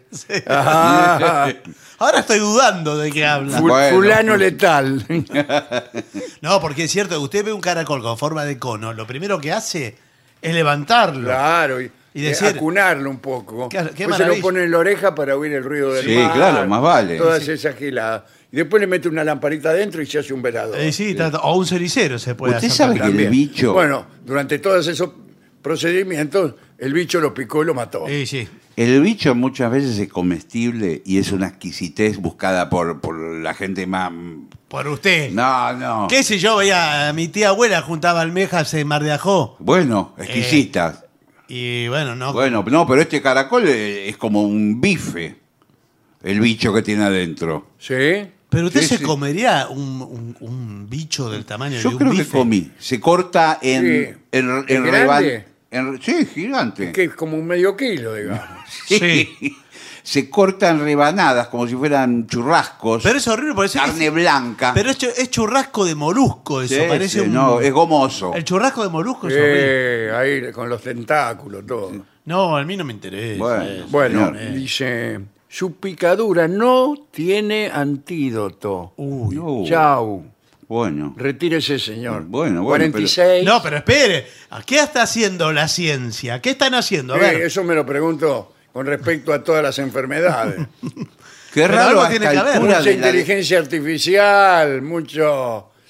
Ah, Ahora estoy dudando de qué habla. Bueno. fulano letal. No, porque es cierto, usted ve un caracol con forma de cono, lo primero que hace es levantarlo. Claro, y decir- acunarlo un poco. Qué Después se lo maravilla. pone en la oreja para oír el ruido del Sí, mar. claro, más vale. Todas esas giladas. Y después le mete una lamparita adentro y se hace un velador. Sí, o un cenicero se puede Usted hacer. sabe que también. el bicho, Bueno, durante todos esos procedimientos, el bicho lo picó y lo mató. Sí. el bicho muchas veces es comestible y es una exquisitez buscada por la gente más... Por usted. No. ¿Qué sé yo? Veía a mi tía abuela juntaba almejas en Mar de Ajó. Bueno, exquisitas. Y bueno, no. Bueno, no, pero este caracol es como un bife, el bicho que tiene adentro. ¿Sí? Pero usted Sí, se sí. comería un bicho del tamaño de Yo un creo que bife. comí. Se corta en, Sí. en, ¿Es en grande? sí, gigante. Que es como un medio kilo, digamos. Sí. Se corta en rebanadas como si fueran churrascos. Pero es horrible porque carne blanca. Pero es churrasco de molusco eso. Sí, Parece sí, un. no, es gomoso. El churrasco de molusco es horrible. Ahí con los tentáculos, todo. No, a mí no me interesa. Bueno. eso. Bueno, señor. dice, su picadura no tiene antídoto. Uy. No. Chau. Bueno. Retírese, señor. Bueno, 46. No, pero espere. ¿Qué está haciendo la ciencia? ¿Qué están haciendo? A ver. Eso me lo pregunto con respecto a todas las enfermedades. Qué Pero raro algo a tiene esta que haber. altura Mucha de la- inteligencia artificial, mucho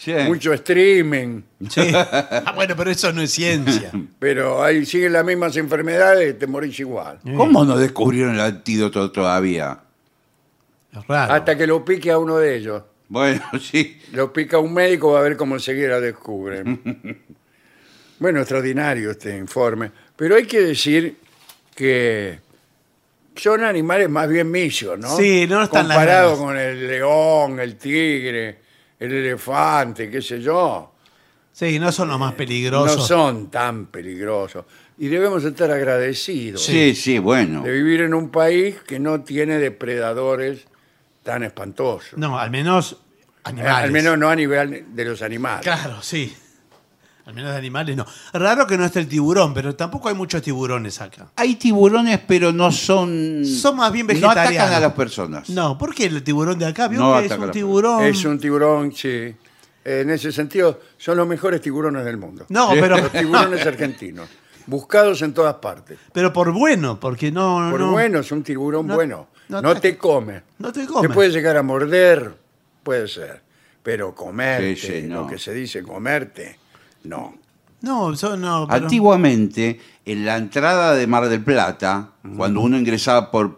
Sí. mucho streaming, Sí. Ah, bueno, pero eso no es ciencia. pero ahí siguen las mismas enfermedades, te morís igual. ¿Cómo no descubrieron el antídoto todavía? Es raro. Hasta que lo pique a uno de ellos. Bueno, sí. Lo pica un médico, va a ver cómo enseguida descubren. Bueno, extraordinario este informe. Pero hay que decir que son animales más bien misios, ¿no? Sí, no están las comparado ganas. con el león, el tigre, el elefante, qué sé yo. Sí, no son los más peligrosos. No son tan peligrosos. Y debemos estar agradecidos Sí, sí, bueno. de vivir en un país que no tiene depredadores tan espantosos. No, al menos animales. Al menos no a nivel de los animales. Claro, sí. Al menos de animales no. Raro que no esté el tiburón, pero tampoco hay muchos tiburones acá. Hay tiburones, pero no son... Son más bien No vegetarianos. atacan a las personas. No, ¿por qué el tiburón de acá? ¿Vio No que es ataca a un la- tiburón? Es un tiburón, sí. En ese sentido, son los mejores tiburones del mundo. No, pero, Los tiburones argentinos. Buscados en todas partes. pero por bueno, porque no... Por no, bueno, es un tiburón no- bueno. no No, ataca. te come. No te come. Te puede llegar a morder, puede ser. Pero comerte, Sí, sí, no. lo que se dice comerte, no. No, no. pero- Antiguamente, en la entrada de Mar del Plata, cuando uno ingresaba por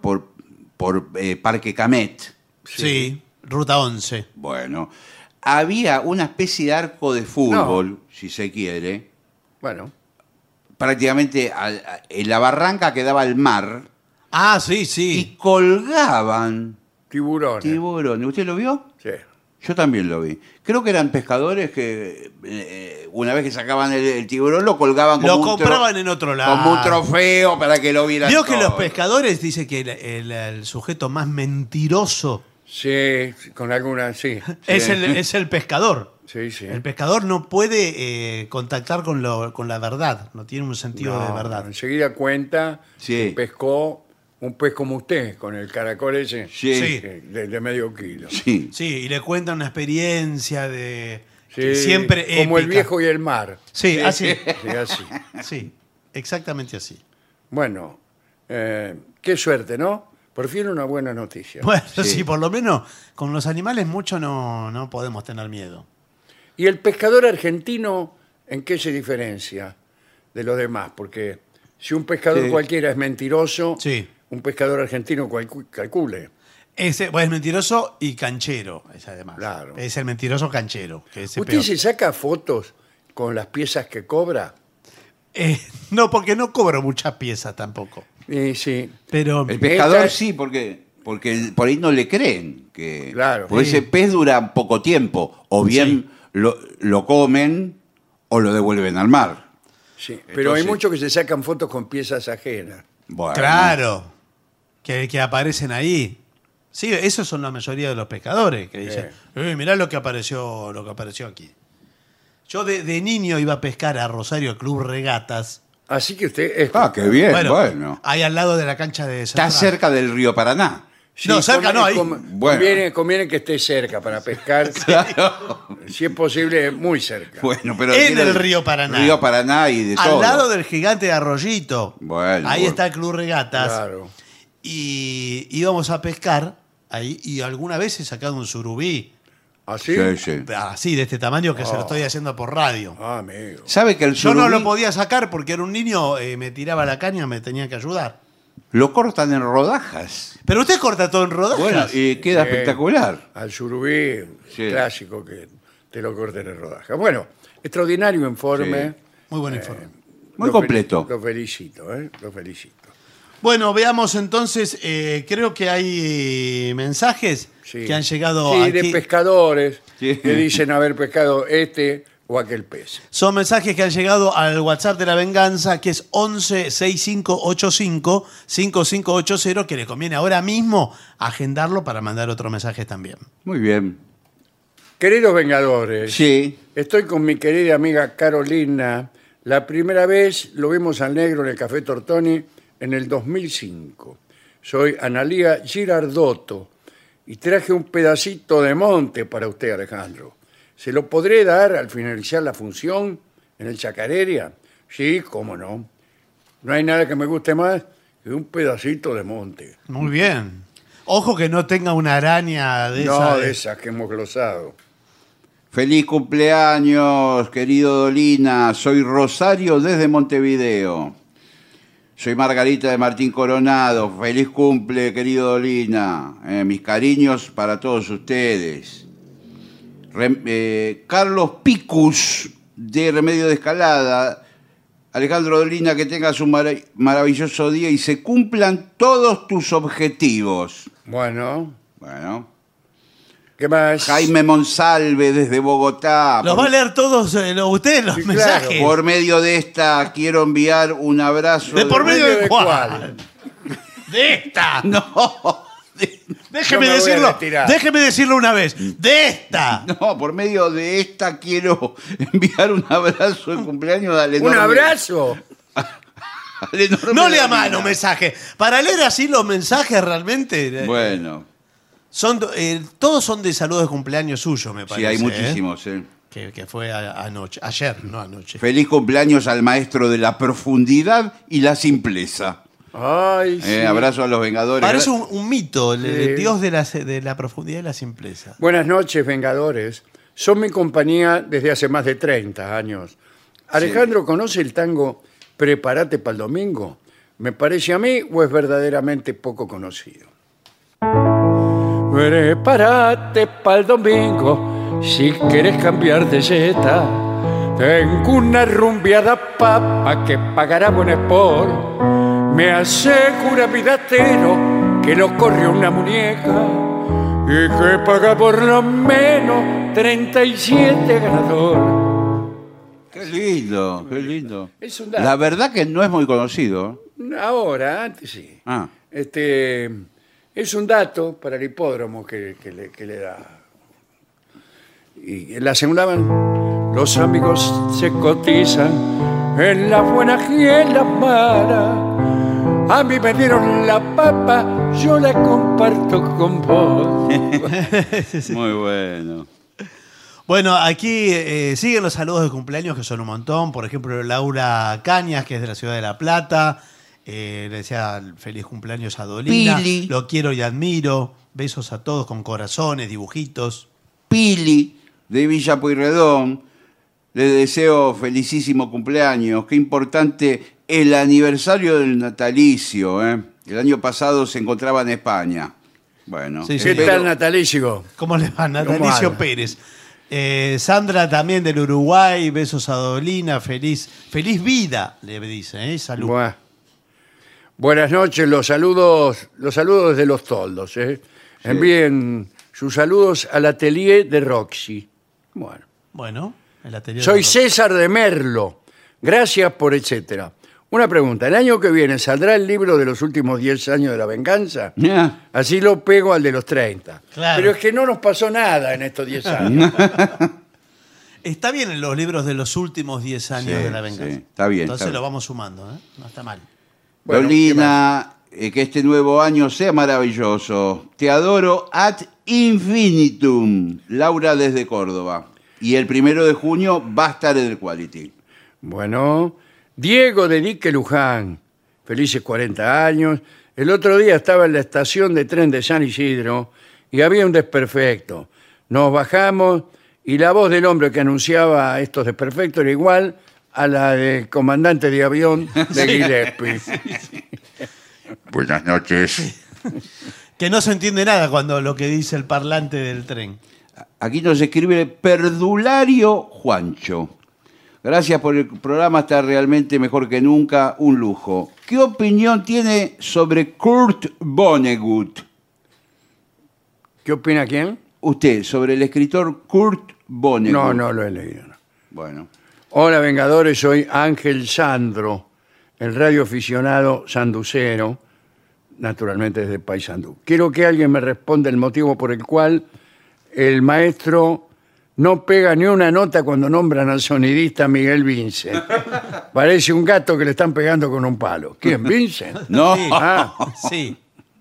Parque Camet, Sí, Ruta 11. bueno, había una especie de arco de fútbol, si se quiere, Bueno, prácticamente en la barranca que daba al mar, Ah, sí, y sí. colgaban tiburones. tiburones. ¿Usted lo vio? Sí. Yo también lo vi. Creo que eran pescadores que una vez que sacaban el tiburón lo colgaban como Lo un compraban en otro lado. como un trofeo para que lo vieran. Vio que los todos. pescadores dice que el sujeto más mentiroso Sí, con alguna, sí. es el pescador. Sí, sí. El pescador no puede contactar con la verdad, no tiene un sentido de No, verdad. enseguida cuenta Sí. que pescó un pez como usted, con el caracol ese Sí. Sí. de medio kilo. Sí. Sí, y le cuenta una experiencia de Sí, que siempre como el épica. viejo y el mar. Sí, así. Sí, así. Sí, exactamente así. Bueno, qué suerte, ¿no? Por fin una buena noticia. Bueno, Sí. sí, por lo menos con los animales mucho no podemos tener miedo. ¿Y el pescador argentino en qué se diferencia de los demás? Porque si un pescador Sí. cualquiera es mentiroso, Sí. un pescador argentino calcule. Es mentiroso y canchero, es además. Claro. Es el mentiroso canchero. Que es el ¿Usted peor. se saca fotos con las piezas que cobra? No, porque no cobro muchas piezas tampoco. Sí. Pero El pescador Esta- sí, porque por ahí no le creen que Claro. porque Sí. ese pez dura poco tiempo, o bien lo comen o lo devuelven al mar. Sí, pero hay Entonces- muchos que se sacan fotos con piezas ajenas. Bueno, claro, que aparecen ahí. Sí, esos son la mayoría de los pescadores que dicen, mirá lo que apareció aquí. Yo de niño iba a pescar a Rosario Club Regatas. Así que usted es... Ah, qué bien, bueno. Ahí al lado de la cancha de Está Central. cerca del río Paraná. Sí, No, cerca no, ahí. Bueno. Conviene que esté cerca para pescar. Si es posible, muy cerca. Bueno, pero En tiene el río Paraná. Río Paraná y de Al todo. lado del gigante de Arroyito. Bueno, ahí bueno. está el Club Regatas. Claro. Y íbamos a pescar ahí y alguna vez he sacado un surubí. ¿Así? Sí, sí. Así, de este tamaño que se lo estoy haciendo por radio. Ah, amigo. ¿Sabe que el Yo no surubí lo podía sacar porque era un niño, me tiraba la caña, me tenía que ayudar. lo cortan en rodajas? Pero usted corta todo en rodajas. Bueno, y queda Sí. espectacular. Al surubí, Sí. clásico que te lo corten en rodaja. Bueno, extraordinario informe. Sí. Muy buen informe. Muy Lo completo. Lo felicito, ¿eh? Lo felicito. Bueno, veamos entonces, creo que hay mensajes Sí. que han llegado Sí, aquí. de pescadores Sí. que dicen haber pescado este o aquel pez. Son mensajes que han llegado al WhatsApp de la venganza, que es 11 6585 5580, que le conviene ahora mismo agendarlo para mandar otro mensaje también. Muy bien. Queridos Vengadores, Sí. estoy con mi querida amiga Carolina. La primera vez lo vimos al negro en el Café Tortoni en el 2005. Soy Analía Girardotto y traje un pedacito de monte para usted, Alejandro. ¿Se lo podré dar al finalizar la función en el Chacareria? Sí, cómo no. No hay nada que me guste más que un pedacito de monte. Muy bien. Ojo que no tenga una araña de esa. No de esas que hemos glosado. Feliz cumpleaños, querido Dolina. Soy Rosario desde Montevideo. Soy Margarita de Martín Coronado. Feliz cumple, querido Dolina. Mis cariños para todos ustedes. Carlos Picus, de Remedio de Escalada. Alejandro Dolina, que tengas un maravilloso día y se cumplan todos tus objetivos. Bueno, ¿qué ¿Qué más? Jaime Monsalve, desde Bogotá. ¿Los va a leer todos ustedes los Sí, mensajes? claro. Por medio de esta quiero enviar un abrazo. ¿De por medio de ¿De cuál? cuál? De esta. No, Déjeme Yo me voy a decirlo. retirar. Déjeme decirlo una vez. De esta. no, por medio de esta quiero enviar un abrazo de cumpleaños al ¿Un enorme. abrazo? al enorme No lea Dolina. mano mensaje. Para leer así los mensajes realmente Bueno, son todos son de saludos de cumpleaños suyos, me parece. sí, hay ¿eh? muchísimos. Que fue anoche. Ayer, no anoche. Feliz cumpleaños al maestro de la profundidad y la simpleza. Ay, sí. Abrazo a los Vengadores. Parece un mito, el Sí. Dios de la profundidad y la simpleza. Buenas noches, Vengadores. Son mi compañía desde hace más de 30 años. Alejandro, ¿conoce el tango Prepárate para el domingo? ¿Me parece a mí o es verdaderamente poco conocido? Prepárate para el domingo si quieres cambiar de seta. Tengo una rumbiada papa que pagará buen sport. Me asegura mi datero que lo corre una muñeca y que paga por lo menos 37 ganador. Qué lindo, qué lindo. Es un dato. La verdad que no es muy conocido. Ahora, antes sí. Ah, Es un dato para el hipódromo que le da. Y en la segunda van, los amigos se cotizan en las buenas y en las malas. A mí me dieron la papa, yo la comparto con vos. muy bueno. Bueno, aquí siguen los saludos de cumpleaños, que son un montón. Por ejemplo, Laura Cañas, que es de la ciudad de La Plata. Le decía feliz cumpleaños a Dolina. Pili. Lo quiero y admiro. Besos a todos con corazones, dibujitos. Pili, de Villa Pueyrredón. Le deseo felicísimo cumpleaños. Qué importante el aniversario del natalicio. El año pasado se encontraba en España. Bueno, Sí, sí. ¿Qué espero- tal, natalicio? ¿Cómo le va? ¿Cómo Natalicio anda? Pérez. Sandra también del Uruguay. Besos a Dolina. Feliz vida, le dice. Salud. Buah. Buenas noches, los saludos desde Los Toldos. Envíen sus saludos al atelier de Roxy. Bueno, el atelier Soy de- César de Merlo. Gracias por etcétera. Una pregunta. ¿El año que viene saldrá el libro de los últimos 10 años de la venganza? Ya. Así lo pego al de los 30. Claro. Pero es que no nos pasó nada en estos 10 años. Está bien en los libros de los últimos 10 años Sí, de la venganza. sí, está bien, Entonces está bien. lo vamos sumando, ¿eh? No está mal. Bueno, Dolina, que este nuevo año sea maravilloso. Te adoro ad infinitum. Laura desde Córdoba. Y el 1 de junio va a estar en el Quality. Bueno, Diego de Dique Luján. Felices 40 años. El otro día estaba en la estación de tren de San Isidro y había un desperfecto. Nos bajamos y la voz del hombre que anunciaba estos desperfectos era igual a la del comandante de avión de Gillespie. Buenas noches. Que no se entiende nada cuando lo que dice el parlante del tren. Aquí nos escribe Perdulario Juancho. Gracias por el programa, está realmente mejor que nunca, un lujo. ¿Qué opinión tiene sobre Kurt Vonnegut? ¿Qué opina quién? Usted, sobre el escritor Kurt Vonnegut. No lo he leído. No. Bueno, Hola, Vengadores, soy Ángel Sandro, el radioaficionado sanducero, naturalmente desde Paysandú. Quiero que alguien me responda el motivo por el cual el maestro no pega ni una nota cuando nombran al sonidista Miguel Vincent. Parece un gato que le están pegando con un palo. ¿Quién, Vincent? no. Sí. Ah, Sí.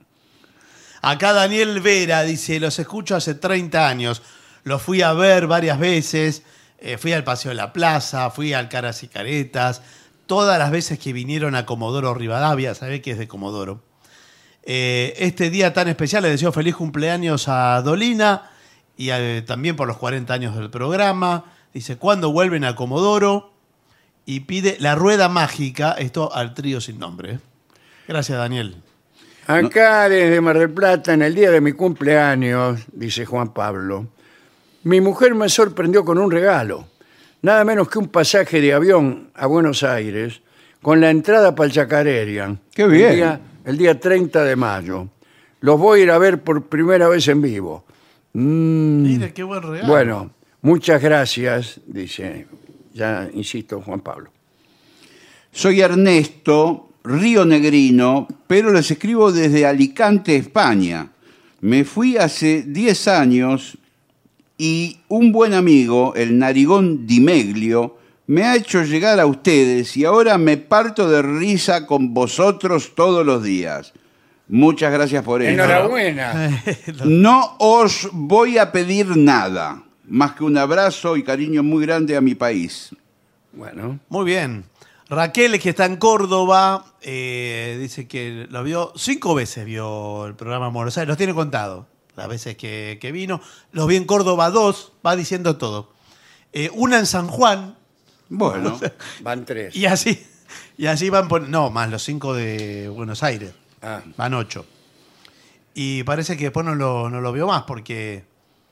Acá Daniel Vera dice, los escucho hace 30 años. Los fui a ver varias veces. Fui al Paseo de la Plaza, fui al Caras y Caretas. Todas las veces que vinieron a Comodoro Rivadavia, ¿sabe que es de Comodoro? Este día tan especial le deseo feliz cumpleaños a Dolina y también por los 40 años del programa. Dice, ¿cuándo vuelven a Comodoro? Y pide La Rueda Mágica, esto al trío sin nombre. Gracias, Daniel. Acá desde Mar del Plata, en el día de mi cumpleaños, dice Juan Pablo, mi mujer me sorprendió con un regalo. Nada menos que un pasaje de avión a Buenos Aires con la entrada para el Chacarerian. ¡Qué bien! El día 30 de mayo. Los voy a ir a ver por primera vez en vivo. Mira, qué buen regalo. Bueno, muchas gracias, dice, ya insisto, Juan Pablo. Soy Ernesto, Río Negrino, pero les escribo desde Alicante, España. Me fui hace 10 años y un buen amigo, el narigón Di Meglio, me ha hecho llegar a ustedes y ahora me parto de risa con vosotros todos los días. Muchas gracias por eso. Enhorabuena. No os voy a pedir nada, más que un abrazo y cariño muy grande a mi país. Bueno, Muy bien. Raquel, que está en Córdoba, dice que lo vio 5 veces, vio el programa Buenos Aires, los tiene contado, las veces que vino. Los vi en Córdoba 2, va diciendo todo. Una en San Juan, Bueno, van 3. y así van no, más los 5 de Buenos Aires, Ah, van 8. Y parece que después no lo vio más porque...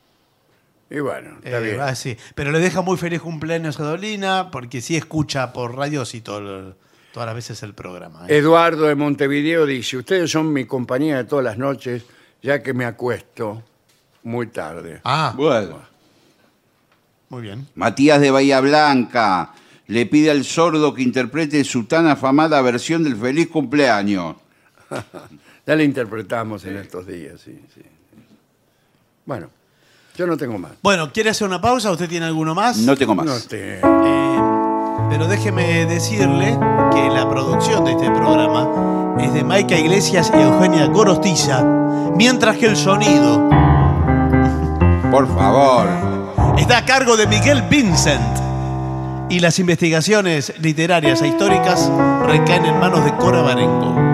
y bueno, está bien. sí. Pero le deja muy feliz cumpleaños a Dolina, porque sí escucha por radio y todas las veces el programa. Eduardo de Montevideo dice, ustedes son mi compañía de todas las noches, ya que me acuesto muy tarde. Ah, bueno. muy bien. Matías de Bahía Blanca le pide al sordo que interprete su tan afamada versión del Feliz Cumpleaños. Ya la interpretamos en estos días, sí. Bueno, yo no tengo más. Bueno, ¿quiere hacer una pausa? ¿Usted tiene alguno más? No tengo más. No te- Pero déjeme decirle que la producción de este programa es de Maica Iglesias y Eugenia Gorostiza, mientras que el sonido Por favor. está a cargo de Miguel Vincent. Y las investigaciones literarias e históricas recaen en manos de Cora Barenco.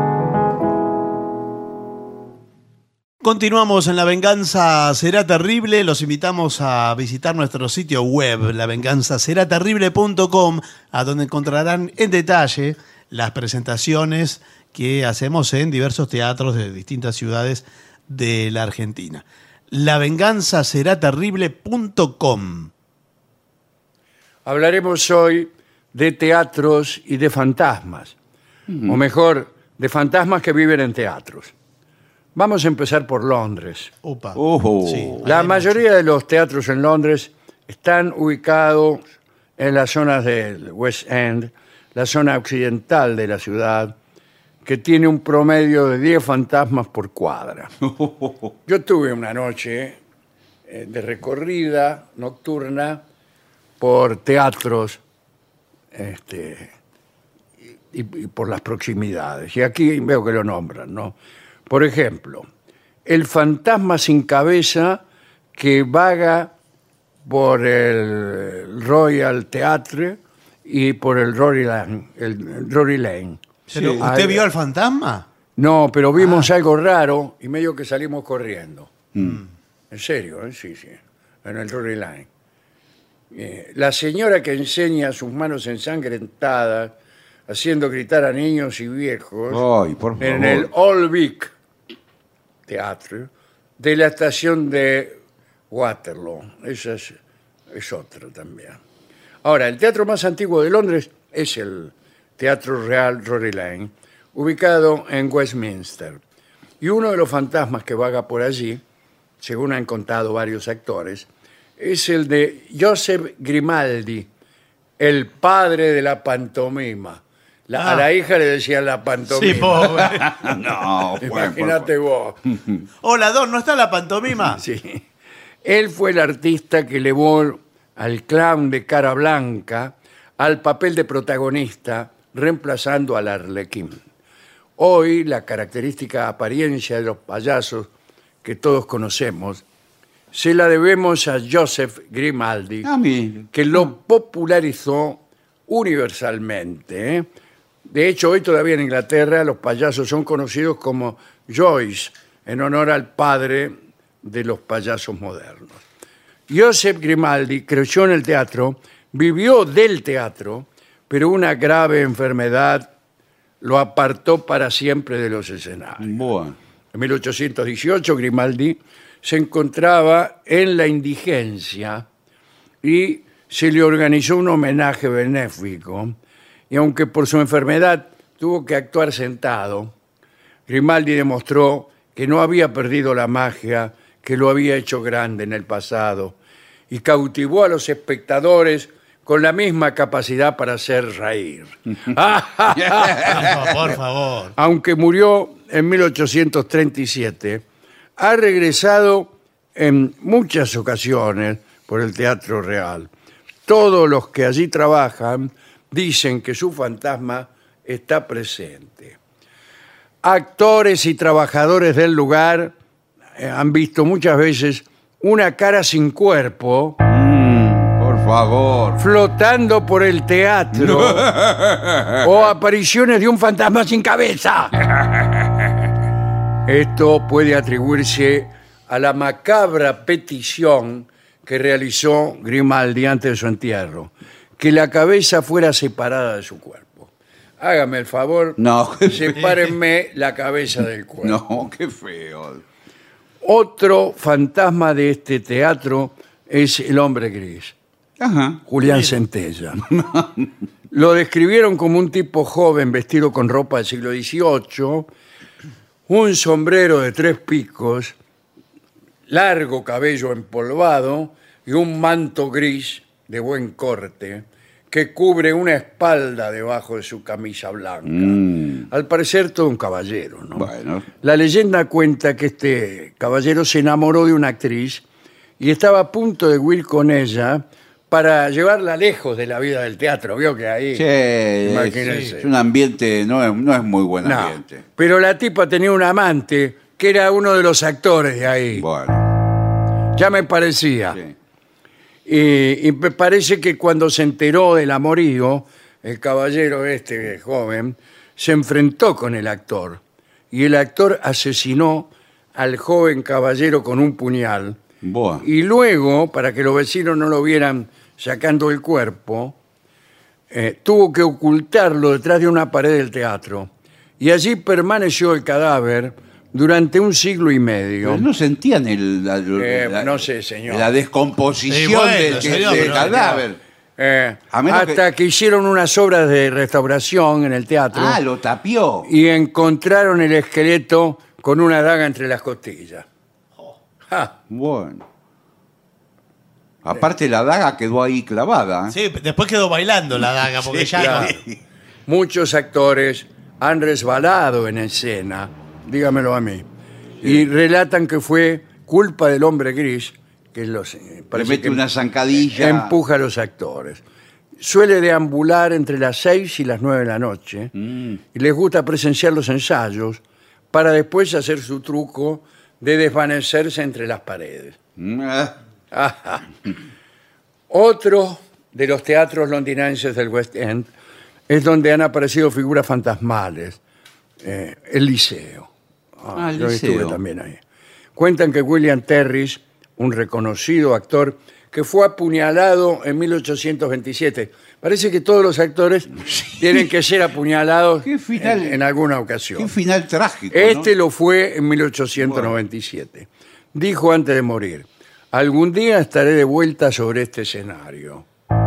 Continuamos en La Venganza Será Terrible. Los invitamos a visitar nuestro sitio web, lavenganzaseraterrible.com, a donde encontrarán en detalle las presentaciones que hacemos en diversos teatros de distintas ciudades de la Argentina. lavenganzaseraterrible.com. Hablaremos hoy de teatros y de fantasmas, o mejor, de fantasmas que viven en teatros. Vamos a empezar por Londres. Opa. Sí, La mayoría de los teatros en Londres están ubicados en las zonas del West End, la zona occidental de la ciudad, que tiene un promedio de 10 fantasmas por cuadra. Yo tuve una noche de recorrida nocturna por teatros y por las proximidades. Y aquí veo que lo nombran, ¿no? Por ejemplo, el fantasma sin cabeza que vaga por el Royal Theatre y por el Drury Lane. Pero, Sí. ¿usted vio al fantasma? No, pero vimos algo raro y medio que salimos corriendo. En serio, sí. En el Drury Lane. La señora que enseña sus manos ensangrentadas, haciendo gritar a niños y viejos, Ay, por favor. en el Old Vic Theatre de la estación de Waterloo. Esa es otra también. Ahora, el teatro más antiguo de Londres es el Teatro Real Drury Lane, ubicado en Westminster. Y uno de los fantasmas que vaga por allí, según han contado varios actores, es el de Joseph Grimaldi, el padre de la pantomima. A la hija le decían la pantomima. Sí, pobre. No, Imagínate vos. Hola, Don, ¿no está la pantomima? Sí. Él fue el artista que elevó al clown de cara blanca al papel de protagonista, reemplazando al arlequín. Hoy, la característica apariencia de los payasos que todos conocemos se la debemos a Joseph Grimaldi, que lo popularizó universalmente, ¿eh? De hecho, hoy todavía en Inglaterra los payasos son conocidos como Joyce, en honor al padre de los payasos modernos. Joseph Grimaldi creció en el teatro, vivió del teatro, pero una grave enfermedad lo apartó para siempre de los escenarios. Bueno. En 1818 Grimaldi se encontraba en la indigencia y se le organizó un homenaje benéfico. Y aunque por su enfermedad tuvo que actuar sentado, Grimaldi demostró que no había perdido la magia que lo había hecho grande en el pasado y cautivó a los espectadores con la misma capacidad para hacer reír. Por favor. Aunque murió en 1837, ha regresado en muchas ocasiones por el Teatro Real. Todos los que allí trabajan dicen que su fantasma está presente. Actores y trabajadores del lugar han visto muchas veces una cara sin cuerpo Por favor. flotando por el teatro o apariciones de un fantasma sin cabeza. Esto puede atribuirse a la macabra petición que realizó Grimaldi antes de su entierro, que la cabeza fuera separada de su cuerpo. Hágame el favor, No. sepárenme la cabeza del cuerpo. No, qué feo. Otro fantasma de este teatro es el hombre gris, Ajá. Julián Centella. Lo describieron como un tipo joven vestido con ropa del siglo XVIII, un sombrero de 3 picos, largo cabello empolvado y un manto gris de buen corte que cubre una espalda debajo de su camisa blanca. Al parecer todo un caballero, ¿no? Bueno. La leyenda cuenta que este caballero se enamoró de una actriz y estaba a punto de huir con ella para llevarla lejos de la vida del teatro. Vio que ahí... Sí, Imagínense. es un ambiente, no es muy buen No, ambiente. pero la tipa tenía un amante que era uno de los actores de ahí. Bueno, Ya me parecía. sí. Y me parece que cuando se enteró del amorío, el caballero este joven se enfrentó con el actor. Y el actor asesinó al joven caballero con un puñal. Bueno. Y luego, para que los vecinos no lo vieran sacando el cuerpo, tuvo que ocultarlo detrás de una pared del teatro. Y allí permaneció el cadáver durante 1 siglo y medio. Pero no sentían No sé, señor. la descomposición Sí, bueno, del señor, pero- cadáver. A menos Hasta que hijieron unas obras de restauración en el teatro Ah, lo tapió. y encontraron el esqueleto con una daga entre las costillas. Ja. Bueno. Aparte la daga quedó ahí clavada. ¿eh? Sí, después quedó bailando la daga, porque ya claro. no. Muchos actores han resbalado en escena, dígamelo a mí, y relatan que fue culpa del hombre gris que los Le parece mete que una zancadilla. empuja a los actores. Suele deambular entre las 6 y las 9 de la noche y les gusta presenciar los ensayos para después hacer su truco de desvanecerse entre las paredes. Ajá. Otro de los teatros londinenses del West End es donde han aparecido figuras fantasmales. El Liceo. El yo estuve Liceo. también ahí. Cuentan que William Terriss, un reconocido actor, que fue apuñalado en 1827. Parece que todos los actores tienen que ser apuñalados Qué final- en alguna ocasión. Qué final trágico. Este ¿no? lo fue en 1897. Dijo antes de morir: algún día estaré de vuelta sobre este escenario.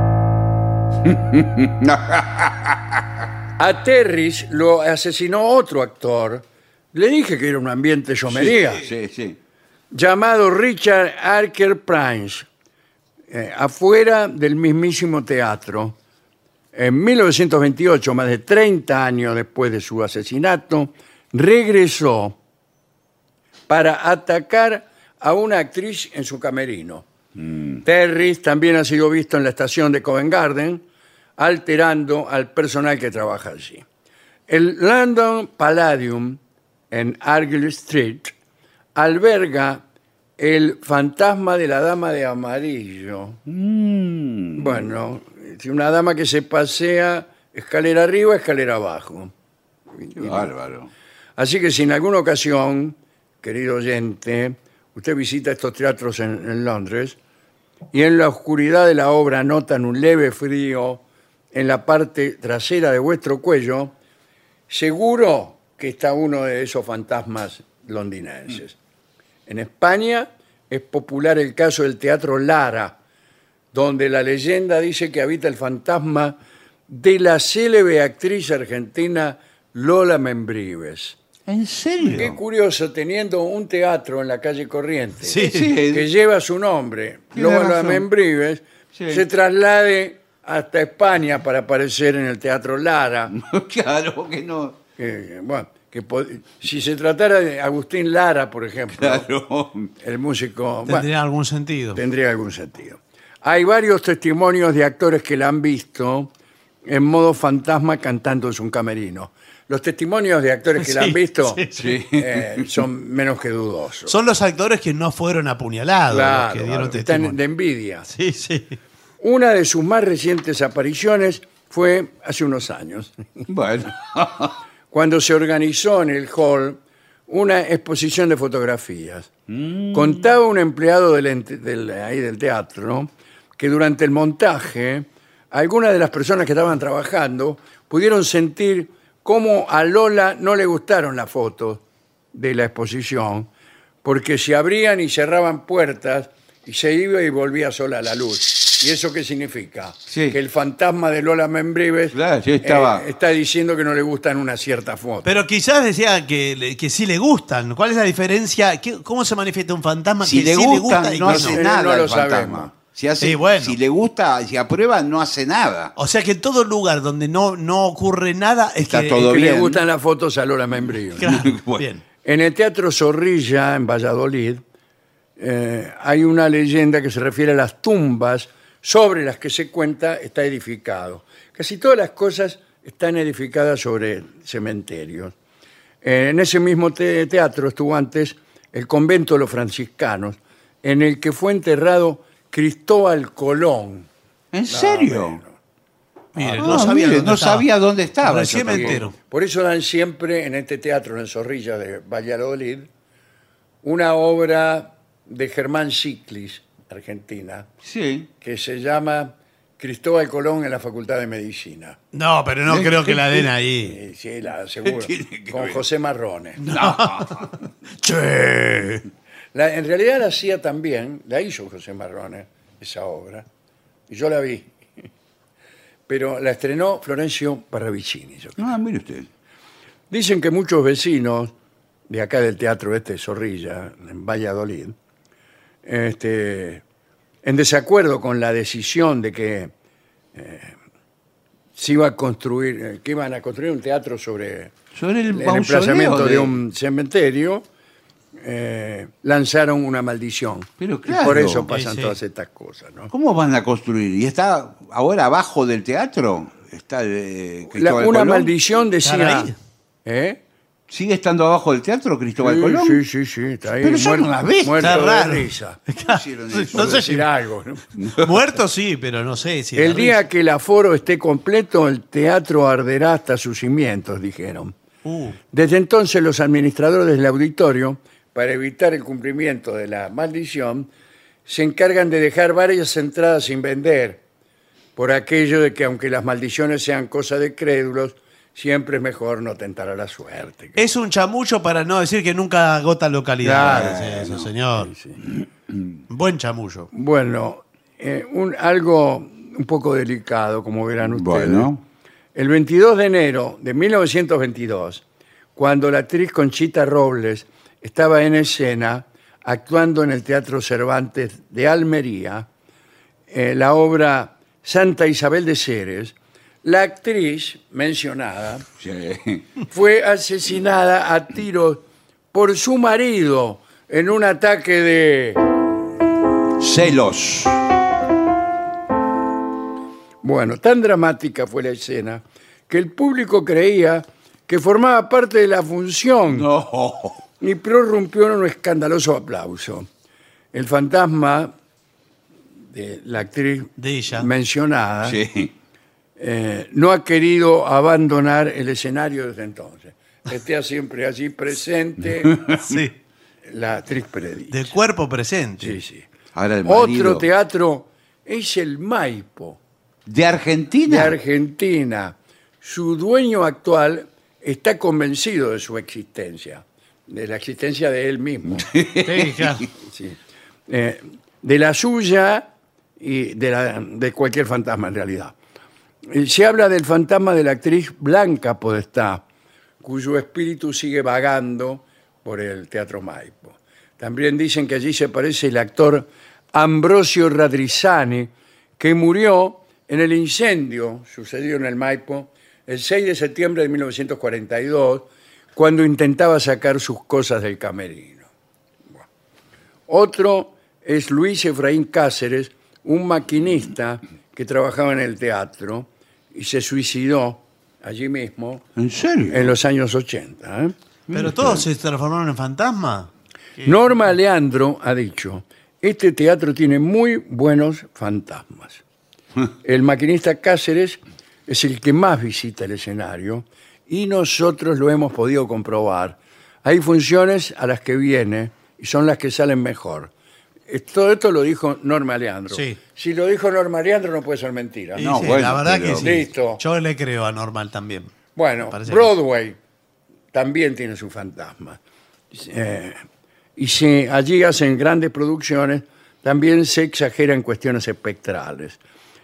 A Terriss lo asesinó otro actor. Le dije que era un ambiente llomería. Sí, sí. Llamado Richard Arker Prince, afuera del mismísimo teatro. En 1928, más de 30 años después de su asesinato, regresó para atacar a una actriz en su camerino. Terriss también ha sido visto en la estación de Covent Garden, alterando al personal que trabaja allí. El London Palladium, en Argyle Street, alberga el fantasma de la dama de amarillo. Bueno, es una dama que se pasea escalera arriba, escalera abajo. Qué bárbaro. Así que si en alguna ocasión, querido oyente, usted visita estos teatros en Londres y en la oscuridad de la obra notan un leve frío en la parte trasera de vuestro cuello, seguro que está uno de esos fantasmas londinenses. En España es popular el caso del Teatro Lara, donde la leyenda dice que habita el fantasma de la célebre actriz argentina Lola Membrives. ¿En serio? Qué curioso, teniendo un teatro en la calle Corrientes Sí. que lleva su nombre, Tiene Lola razón. Membrives, Sí. se traslade hasta España para aparecer en el Teatro Lara. Claro que no. Bueno, si se tratara de Agustín Lara, por ejemplo, Claro. el músico, bueno, Tendría algún sentido. tendría algún sentido. Hay varios testimonios de actores que la han visto en modo fantasma cantando en su camerino. Los testimonios de actores que la han Sí, visto sí, son menos que dudosos. Son los actores que no fueron apuñalados, Claro, los que dieron claro, están testimonio. de envidia. Sí, sí. Una de sus más recientes apariciones fue hace unos años, Bueno. cuando se organizó en el hall una exposición de fotografías. Contaba un empleado ahí del teatro, ¿no?, que durante el montaje algunas de las personas que estaban trabajando pudieron sentir cómo a Lola no le gustaron las fotos de la exposición, porque se abrían y cerraban puertas y se iba y volvía sola la luz. ¿Y eso qué significa? Sí. Que el fantasma de Lola Membrives Claro, sí, estaba. está diciendo que no le gustan una cierta foto. Pero quizás decía que sí le gustan. ¿Cuál es la diferencia? ¿Cómo se manifiesta un fantasma Si que le sí le gusta gusta, y no que hace no? nada No lo el fantasma. sabemos. Si, hace, Sí, bueno. si le gusta, si aprueba, no hace nada. O sea que en todo lugar donde no ocurre nada es Está que... todo Que le bien. gustan las fotos a Lola Membrives. Claro, Bueno. bien. En el Teatro Zorrilla, en Valladolid, hay una leyenda que se refiere a las tumbas sobre las que se cuenta está edificado. Casi todas las cosas están edificadas sobre cementerios. En ese mismo teatro estuvo antes el convento de los franciscanos, en el que fue enterrado Cristóbal Colón. ¿En serio? Mire, Ah, no sabía mire, dónde no estaba. sabía dónde estaba. Recién me eso tampoco. entero. Por eso dan siempre en este teatro, en Zorrilla de Valladolid, una obra de Germán Ciclis, Argentina, Sí. que se llama Cristóbal Colón en la Facultad de Medicina. No, pero no creo que la den ahí. Sí, la seguro. tiene que Con ver? José Marrone. Che. En realidad la hacía también, la hizo José Marrone, esa obra, y yo la vi. Pero la estrenó Florencio Parravicini. Yo creo. Ah, mire usted. Dicen que muchos vecinos de acá del teatro Zorrilla, en Valladolid, en desacuerdo con la decisión de que se iba a construir, que iban a construir un teatro sobre Sobre el el emplazamiento mausoleo de un cementerio, lanzaron una maldición. Pero Y claro. por eso pasan Sí, sí. todas estas cosas, ¿no? ¿Cómo van a construir? ¿Y está ahora abajo del teatro? ¿Está Cristóbal Una Colón? maldición ¿Están decía... ahí? ¿Eh? ¿Sigue estando abajo del teatro Cristóbal Sí, Colón? sí, sí, sí, está ahí. Pero yo no la vi. muerto Está de raro. risa. Hicieron eso. No Por sé decir si algo, ¿no? muerto sí, pero no sé si... El la día risa. que el aforo esté completo, el teatro arderá hasta sus cimientos, dijeron. Desde entonces los administradores del auditorio, para evitar el cumplimiento de la maldición, se encargan de dejar varias entradas sin vender, por aquello de que aunque las maldiciones sean cosa de crédulos, siempre es mejor no tentar a la suerte. Es un chamullo para no decir que nunca agota localidad. Claro, eso, señor. Buen chamullo. Bueno, algo un poco delicado, como verán ustedes. Bueno. El 22 de enero de 1922, cuando la actriz Conchita Robles estaba en escena actuando en el Teatro Cervantes de Almería, la obra Santa Isabel de Ceres, la actriz mencionada Sí. fue asesinada a tiros por su marido en un ataque de... Celos. Bueno, tan dramática fue la escena que el público creía que formaba parte de la función No. y prorrumpió en un escandaloso aplauso. El fantasma de la actriz De ella. mencionada Sí. no ha querido abandonar el escenario desde entonces. Está siempre allí presente Sí. la actriz Predicha. Del cuerpo presente. Sí, sí. Ahora el marido. Otro teatro es el Maipo, ¿De Argentina? de Argentina. Su dueño actual está convencido de su existencia, de la existencia de él mismo. Sí, claro. Sí. De la suya y de cualquier fantasma en realidad. Se habla del fantasma de la actriz Blanca Podestá, cuyo espíritu sigue vagando por el Teatro Maipo. También dicen que allí se aparece el actor Ambrosio Radrizzani, que murió en el incendio sucedido en el Maipo el 6 de septiembre de 1942, cuando intentaba sacar sus cosas del camerino. Bueno. Otro es Luis Efraín Cáceres, un maquinista que trabajaba en el teatro y se suicidó allí mismo ¿En serio? en los años 80. Pero todos se transformaron en fantasma. Norma Leandro ha dicho, este teatro tiene muy buenos fantasmas. El maquinista Cáceres es el que más visita el escenario y nosotros lo hemos podido comprobar. Hay funciones a las que viene y son las que salen mejor. Todo esto lo dijo Norma Leandro. Sí. Si lo dijo Norma Leandro no puede ser mentira. Y No, sí, bueno, la verdad pero- que sí. Listo. Yo le creo a Normal también. Bueno, Parece que Broadway también tiene su fantasma. Y si allí hacen grandes producciones, también se exagera en cuestiones espectrales.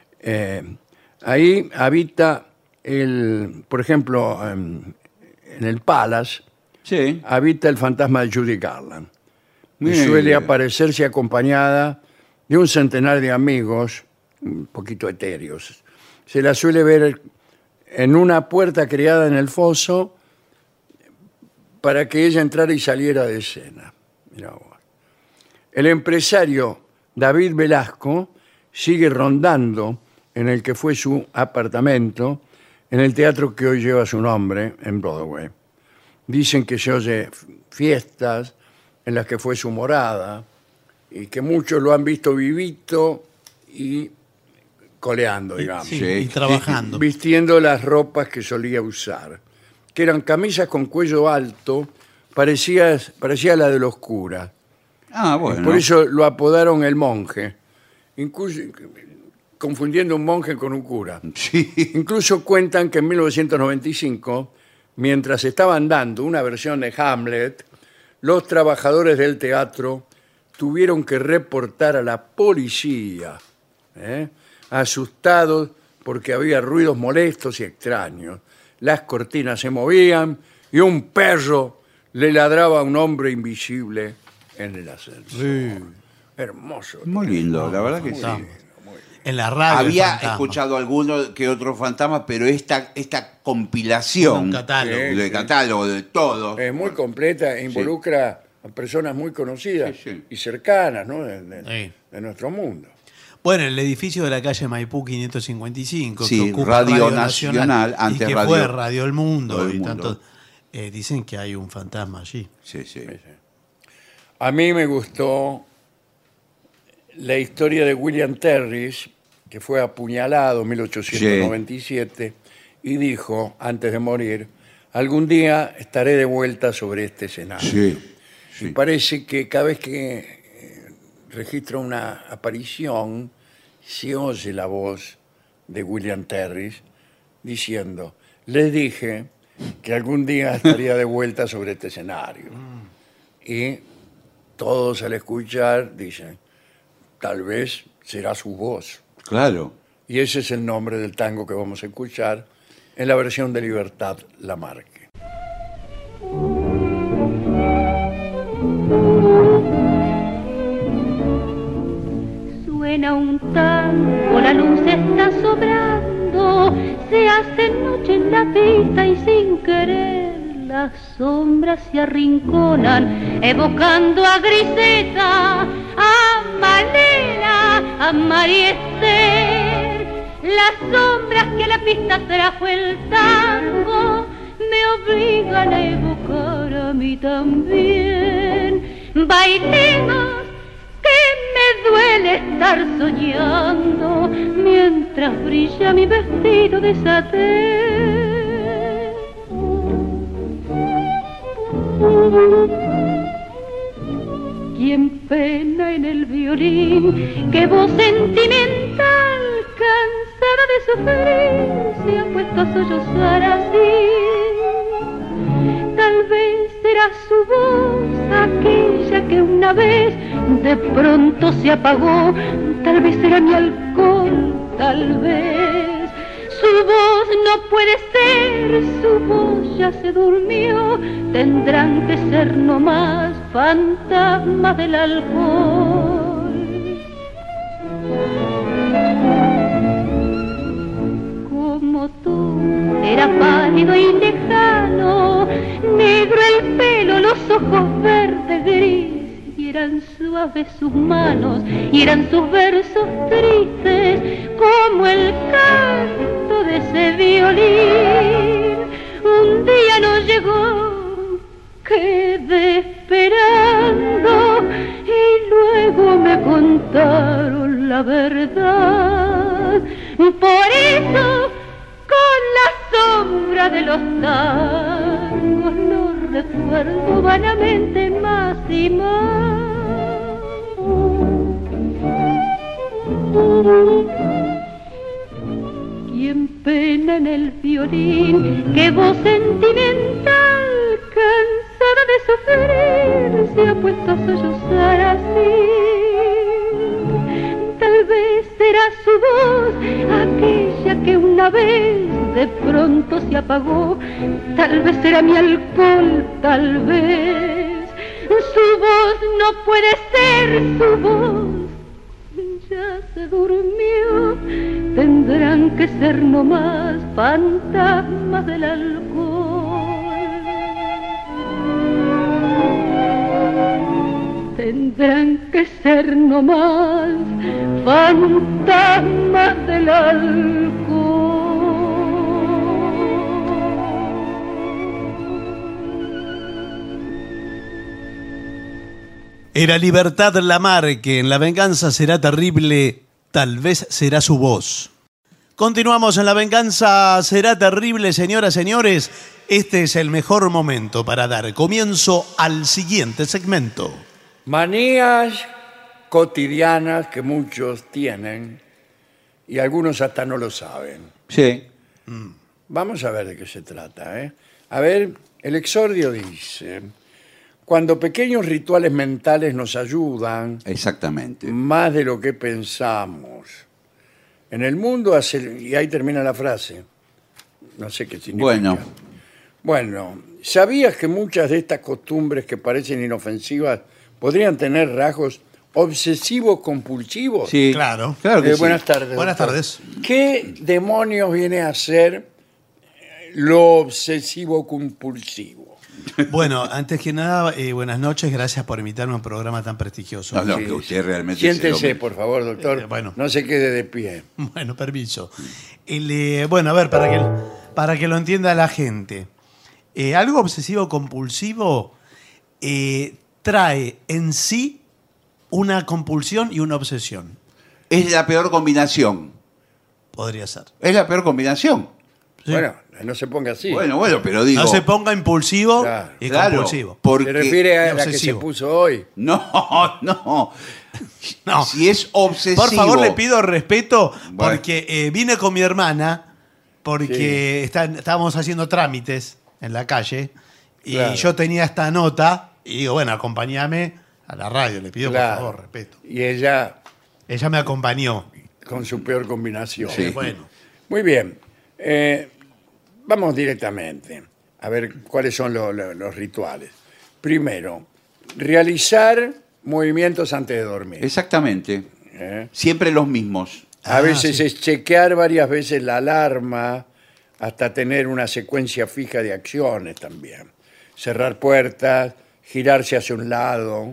Ahí habita, por ejemplo, en el Palace, Sí. habita el fantasma de Judy Garland. Y Mire. suele aparecerse acompañada de un centenar de amigos, un poquito etéreos. Se la suele ver en una puerta creada en el foso para que ella entrara y saliera de escena. Mirá vos. El empresario David Velasco sigue rondando en el que fue su apartamento en el teatro que hoy lleva su nombre en Broadway. Dicen que se oye fiestas en las que fue su morada y que muchos lo han visto vivito y coleando, digamos. Sí, Sí. y trabajando. Vistiendo las ropas que solía usar, que eran camisas con cuello alto, parecía la de los curas. Ah, bueno. Por eso lo apodaron el monje, incluso, confundiendo un monje con un cura. Sí. Incluso cuentan que en 1995, mientras estaban dando una versión de Hamlet, los trabajadores del teatro tuvieron que reportar a la policía, asustados porque había ruidos molestos y extraños. Las cortinas se movían y un perro le ladraba a un hombre invisible en el ascensor. Hermoso. Muy lindo, la verdad que sí. fantasma. En la radio. Había fantasma. escuchado alguno que otro fantasma, pero esta compilación Un catálogo. de catálogo de todos. Es muy completa e involucra a personas muy conocidas Sí, sí. y cercanas, ¿no? Sí. de nuestro mundo. Bueno, el edificio de la calle Maipú 555, Sí, que ocupa Radio Nacional, y antes que Radio- fue Radio El Mundo, Todo el y Mundo. tanto, dicen que hay un fantasma allí. Sí, sí. A mí me gustó la historia de William Terris, que fue apuñalado en 1897 y dijo, antes de morir, algún día estaré de vuelta sobre este escenario. Sí, Y sí. parece que cada vez que registra una aparición, se oye la voz de William Terris diciendo, les dije que algún día estaría de vuelta sobre este escenario. Y todos al escuchar dicen, tal vez será su voz. Claro. Y ese es el nombre del tango que vamos a escuchar en la versión de Libertad Lamarque. Suena un tango, la luz está sobrando, se hace noche en la pista y sin querer las sombras se arrinconan, evocando a Griseta, a Malena, a María Esther. Las sombras que a la pista trajo el tango me obligan a evocar a mí también. Bailemos, que me duele estar soñando mientras brilla mi vestido de satén. Quien pena en el violín, qué voz sentimental, cansada de sufrir, se ha puesto a sollozar así. Tal vez será su voz aquella que una vez de pronto se apagó, tal vez será mi alcohol, tal vez. Su voz no puede ser, su voz ya se durmió, tendrán que ser nomás fantasmas del alcohol. Como tú, era pálido y lejano, negro el pelo, los ojos verde gris, y eran suaves sus manos, y eran sus versos tristes, como el canto de ese violín. Un día no llegó, quedé esperando, y luego me contaron la verdad. Por eso, con la sombra de los tangos, los recuerdo vanamente más y más. Quien pena en el violín, qué voz sentimental, cansada de sufrir, se ha puesto a sollozar así. Tal vez será su voz aquella que una vez de pronto se apagó, tal vez será mi alcohol, tal vez. Su voz no puede ser, su voz ya se durmió, tendrán que ser nomás fantasmas del alcohol. Tendrán que ser nomás fantasmas del alcohol. Era Libertad Lamarque, en La venganza será terrible, tal vez será su voz. Continuamos en La venganza será terrible, señoras, señores. Este es el mejor momento para dar comienzo al siguiente segmento. Manías cotidianas que muchos tienen y algunos hasta no lo saben. Sí. Vamos a ver de qué se trata, ¿eh? A ver, el exordio dice: cuando pequeños rituales mentales nos ayudan Exactamente. más de lo que pensamos. En el mundo hace... Y ahí termina la frase. No sé qué significa. Bueno, ¿sabías que muchas de estas costumbres que parecen inofensivas podrían tener rasgos obsesivo-compulsivos? Sí. Claro. Claro que sí. Buenas tardes. Buenas doctor. tardes. ¿Qué demonios viene a ser lo obsesivo-compulsivo? Bueno, antes que nada, buenas noches, gracias por invitarme a un programa tan prestigioso. No, Sí. que usted realmente Siéntese, por favor, doctor. bueno. No se quede de pie. Bueno, permiso. Bueno, a ver, para que lo entienda la gente. Algo obsesivo-compulsivo trae en sí una compulsión y una obsesión. Es la peor combinación. Podría ser. Es la peor combinación. Sí. Bueno, no se ponga así. Bueno, pero digo... No se ponga impulsivo Claro. y Claro, compulsivo. porque... Se refiere a la que se obsesivo. puso hoy. No. No. Si es obsesivo... Por favor, le pido respeto Bueno. porque vine con mi hermana porque estábamos haciendo trámites en la calle y Claro. yo tenía esta nota y digo, bueno, acompáñame a la radio, le pido Claro. por favor respeto. Y ella Ella me acompañó. con su peor combinación. Sí. Bueno, Muy bien. Vamos directamente a ver cuáles son los rituales. Primero, realizar movimientos antes de dormir. Exactamente. ¿eh? Siempre los mismos. A veces sí. es chequear varias veces la alarma hasta tener una secuencia fija de acciones también. Cerrar puertas, girarse hacia un lado,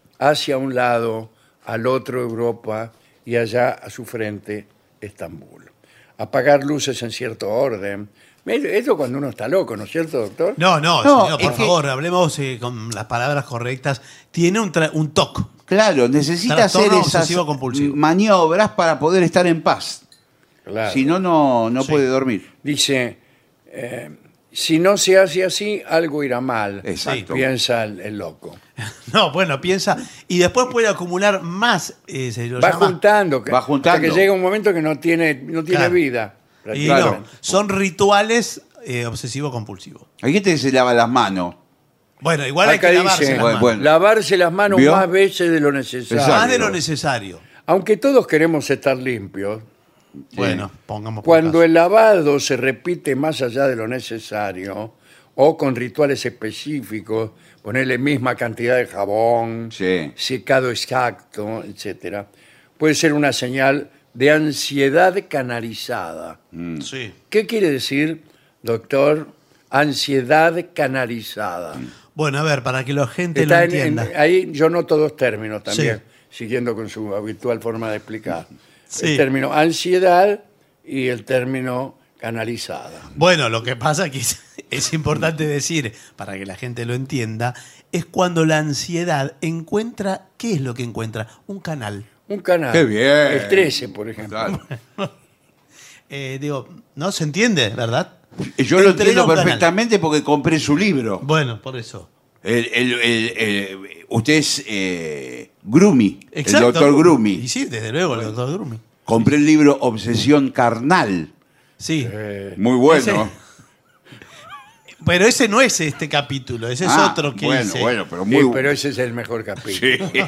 al otro Europa y allá a su frente Estambul. Apagar luces en cierto orden. Esto cuando uno está loco, ¿no es cierto, doctor? no, No, señor, es por que- favor, hablemos con las palabras correctas. Tiene un TOC. Claro, necesita Trastorno hacer esas obsesivo-compulsivo. maniobras para poder estar en paz. Claro. Si no, no Sí. puede dormir. Dice, si no se hace así, algo irá mal. Exacto. Piensa el loco. No, bueno, piensa. Y después puede acumular más. Se lo Va llama. juntando, Va juntando. hasta que llega un momento que no tiene Claro. vida. Y Claro. no, son rituales obsesivo-compulsivos. Hay gente que se lava las manos. Bueno, igual hay Acá que lavarse dice, las Bueno, manos. bueno. lavarse las manos ¿Vio? más veces de lo necesario. Exacto. Más de lo necesario. Aunque todos queremos estar limpios, Bueno, pongamos por cuando caso. el lavado se repite más allá de lo necesario o con rituales específicos, ponerle misma cantidad de jabón, Sí. secado exacto, etcétera, puede ser una señal de ansiedad canalizada. Sí. ¿Qué quiere decir, doctor, ansiedad canalizada? Bueno, a ver, para que la gente Está lo entienda. ahí yo noto dos términos también, Sí. siguiendo con su habitual forma de explicar. Sí. El término ansiedad y el término canalizada. Bueno, lo que pasa que es importante decir, para que la gente lo entienda, es cuando la ansiedad encuentra, ¿qué es lo que encuentra? Un canal. Un canal. ¡Qué bien! El 13, por ejemplo. Claro. Digo, ¿no se entiende, verdad? Yo lo Entrega entiendo un canal. perfectamente porque compré su libro. Bueno, por eso. Usted es Grumi, Exacto. el doctor Y Grumi. sí, desde luego, el doctor Grumi. Compré el libro Obsesión Carnal. Sí. Muy bueno. Pero ese no es este capítulo, ese es otro que bueno, hice. bueno, pero Sí, muy pero ese es el mejor capítulo. Sí.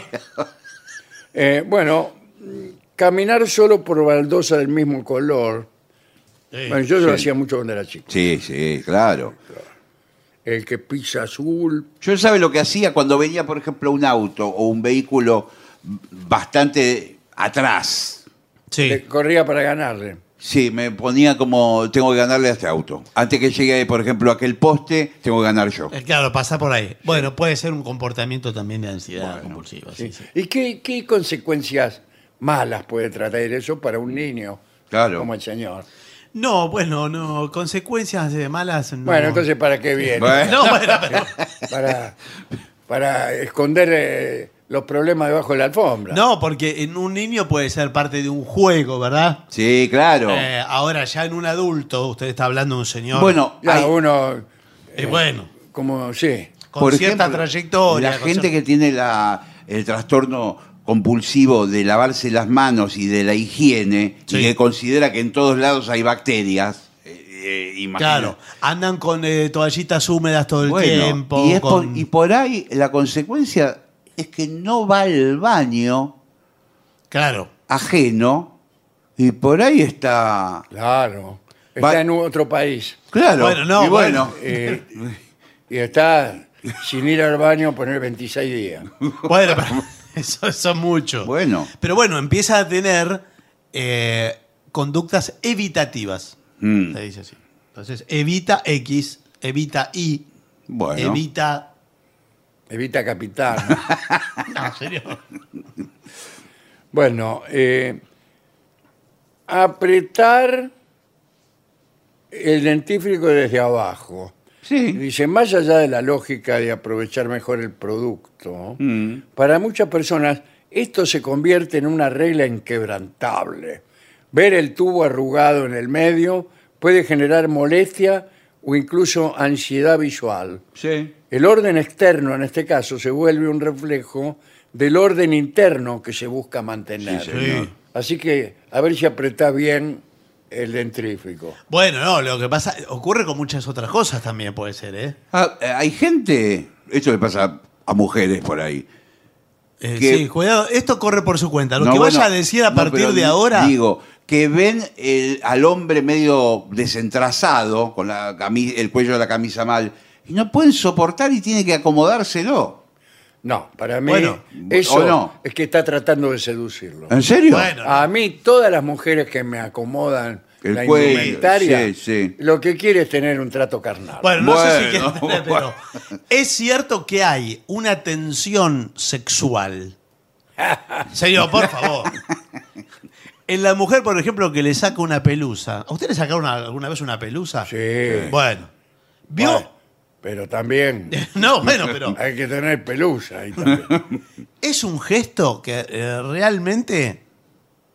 Bueno, caminar solo por baldosa del mismo color. Sí. Bueno, yo lo Sí. hacía mucho cuando era chico. Sí, sí, claro. El que pisa azul. Yo sabe lo que hacía cuando venía, por ejemplo, un auto o un vehículo bastante atrás. Sí. Corría para ganarle. Sí, me ponía como, tengo que ganarle a este auto. Antes que llegue, por ejemplo, a aquel poste, tengo que ganar yo. Claro, pasa por ahí. Bueno, puede ser un comportamiento también de ansiedad compulsiva. Sí, sí. ¿Y qué consecuencias malas puede traer eso para un niño Claro. como el señor? No, bueno, no, consecuencias malas no. Bueno, entonces, ¿para qué viene? Bueno. No, bueno, pero. Para esconder los problemas debajo de la alfombra. No, porque en un niño puede ser parte de un juego, ¿verdad? Sí, claro. Ahora, ya en un adulto, usted está hablando de un señor. Bueno, Ya hay- uno, bueno, como, sí. con por cierta ejemplo, trayectoria. la con gente cierta- que tiene el trastorno compulsivo de lavarse las manos y de la higiene Sí. y que considera que en todos lados hay bacterias, imagina. Claro, andan con toallitas húmedas todo el Bueno, tiempo. y por ahí la consecuencia es que no va al baño Claro. ajeno y por ahí está. Claro. Está Va- en otro país. Claro. Bueno, no, y bueno. Y está sin ir al baño a poner 26 días. Bueno, pero eso es mucho. Bueno. Pero bueno, empieza a tener conductas evitativas. Mm, Se dice así. Entonces, evita X, evita Y, bueno. evita. Evita capital. No, ¿en serio? Bueno, apretar el dentífrico desde abajo. Sí. Dice, más allá de la lógica de aprovechar mejor el producto, Mm. para muchas personas esto se convierte en una regla inquebrantable. Ver el tubo arrugado en el medio puede generar molestia o incluso ansiedad visual. Sí. El orden externo, en este caso, se vuelve un reflejo del orden interno que se busca mantener. Sí, señor. Sí. Así que a ver si apretá bien el dentrífico. Bueno, no, lo que pasa, ocurre con muchas otras cosas también, puede ser, ¿eh? Hay gente, esto le pasa a mujeres por ahí. Que- Sí, cuidado, esto corre por su cuenta. Lo No, que bueno, vaya a decir a no, partir pero de ahora. Digo, que ven al hombre medio desentrasado, con el cuello de la camisa mal, y no pueden soportar y tienen que acomodárselo. No, para mí Bueno, eso ¿o no? es que está tratando de seducirlo. ¿En serio? Bueno. A mí todas las mujeres que me acomodan El la cuello, indumentaria, sí, sí. lo que quiere es tener un trato carnal. Bueno, no sé si Bueno, quieren tener, pero es cierto que hay una tensión sexual. Señor, por favor. En la mujer, por ejemplo, que le saca una pelusa. ¿A usted le sacaron alguna vez una pelusa? Sí. Bueno. ¿Vio? Bueno, pero también No, bueno, pero hay que tener pelusa ahí también. es un gesto que realmente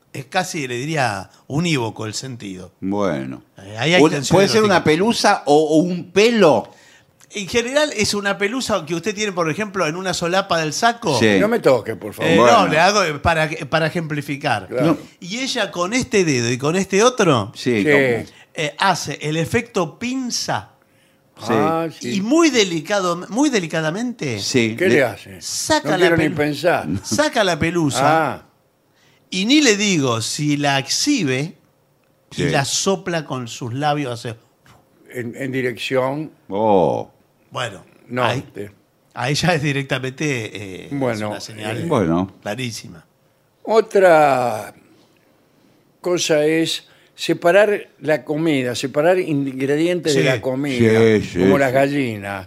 es casi, le diría, unívoco el sentido. Bueno. Ahí hay tensión ¿Puede ser erótica. una pelusa o un pelo? En general es una pelusa que usted tiene, por ejemplo, en una solapa del saco. Sí. No me toque, por favor. Bueno. No, le hago para ejemplificar. Claro. Y ella con este dedo y con este otro Sí, Sí. como- hace el efecto pinza Sí. Ah, sí. y muy delicadamente sí. ¿Qué le hace? saca No la quiero ni pelu- pensar. saca la pelusa Ah, y ni le digo si la exhibe Sí. y la sopla con sus labios. Hace, en dirección Oh. bueno, norte. a ella es directamente Bueno, es una señal Bueno. clarísima. Otra cosa es separar la comida, separar ingredientes Sí. de la comida, Sí, sí, como sí. las gallinas.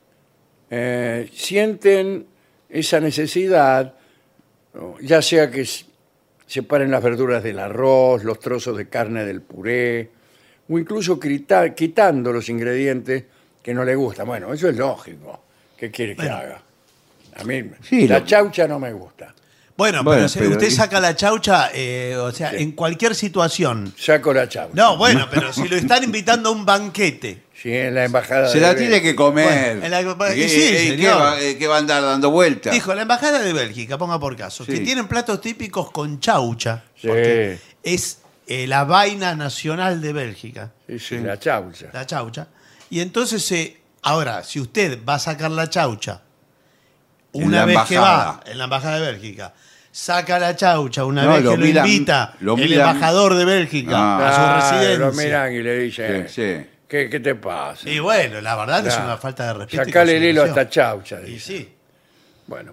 Sienten esa necesidad, ¿no? Ya sea que separen las verduras del arroz, los trozos de carne del puré, o incluso quitando los ingredientes que no le gustan. Bueno, eso es lógico. ¿Qué quiere que Bueno. haga? A mí Sí, la lo- chaucha no me gusta. Bueno, Bueno, pero si pero- usted saca la chaucha, o sea, en cualquier situación. Saco la chaucha. No, bueno, pero si lo están invitando a un banquete. Sí, en la embajada Se de la Bélgica. tiene que comer. Bueno, en la- ¿Qué, y sí, qué señor. qué va a andar dando vueltas? Dijo, la embajada de Bélgica, ponga por caso, Sí. que tienen platos típicos con chaucha. Sí. Porque es la vaina nacional de Bélgica, Sí, sí, la chaucha. la chaucha. Y entonces, ahora, si usted va a sacar la chaucha En una la vez que va embajada. en la embajada de Bélgica, saca la chaucha una No, vez lo que miran- lo invita lo el miran- embajador de Bélgica Ah. a su Lo residencia. miran y le dicen, Sí, sí. ¿qué te pasa? Y bueno, la verdad es Claro. una falta de respeto. y Sacale el hilo a consideración. esta chaucha. Y dice. sí. Bueno.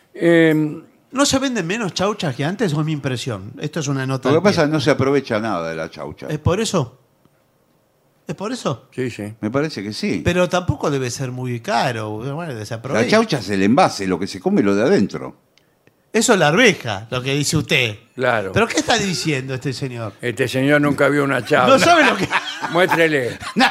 ¿No se venden menos chauchas que antes o es mi impresión? Esto es una nota. Lo que al pie. pasa es que no se aprovecha nada de la chaucha. ¿Es por eso? ¿Es por eso? Sí, sí. Me parece que sí. Pero tampoco debe ser muy caro. Bueno, desaprovecha. La chaucha es el envase, lo que se come lo de adentro. Eso es la arveja, lo que dice usted. Claro. ¿Pero qué está diciendo este señor? Este señor nunca vio una chaucha. No sabe lo que... Muéstrele. No,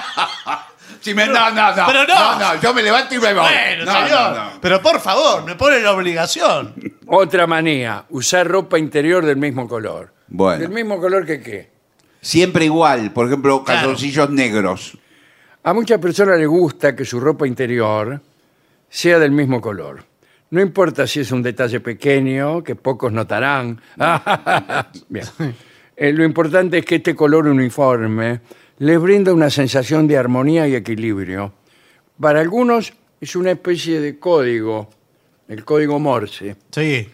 no. Pero no. No, yo me levanto y me voy. Bueno, No, señor. no, no. Pero por favor, me pone la obligación. Otra manía, usar ropa interior del mismo color. Bueno. ¿Del mismo color que qué? Siempre igual, por ejemplo, Claro. calzoncillos negros. A muchas personas les gusta que su ropa interior sea del mismo color. No importa si es un detalle pequeño, que pocos notarán. Bien. Lo importante es que este color uniforme les brinda una sensación de armonía y equilibrio. Para algunos es una especie de código, el código Morse, Sí.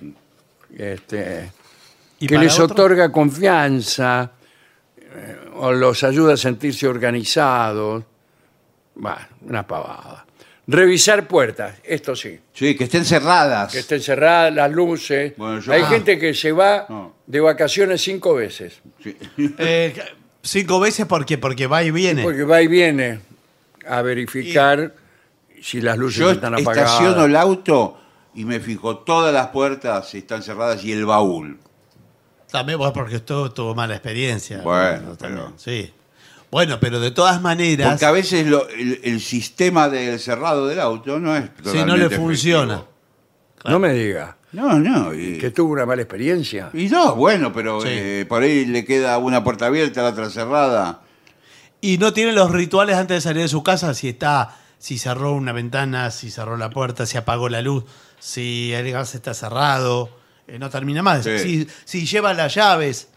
¿Y que para les otro? otorga confianza o los ayuda a sentirse organizados. Bueno, una pavada. Revisar puertas, esto sí. Sí, que estén cerradas. Que estén cerradas las luces. Bueno, yo- Hay Ah. gente que se va No. de vacaciones 5 veces. Sí. 5 veces porque va y viene. Porque va y viene a verificar si las luces Yo están apagadas. estaciono el auto y me fijo todas las puertas si están cerradas y el baúl. También vos porque tuvo mala experiencia. Bueno, también, pero- sí. Bueno, pero de todas maneras, Porque a veces el sistema del cerrado del auto no es si totalmente no le efectivo. funciona. No me diga. No. Y, Que tuvo una mala experiencia. y no, bueno, pero Sí. por ahí le queda una puerta abierta, la otra cerrada. Y no tiene los rituales antes de salir de su casa, si cerró una ventana, si cerró la puerta, si apagó la luz, si el gas está cerrado, no termina más. Sí. Si lleva las llaves,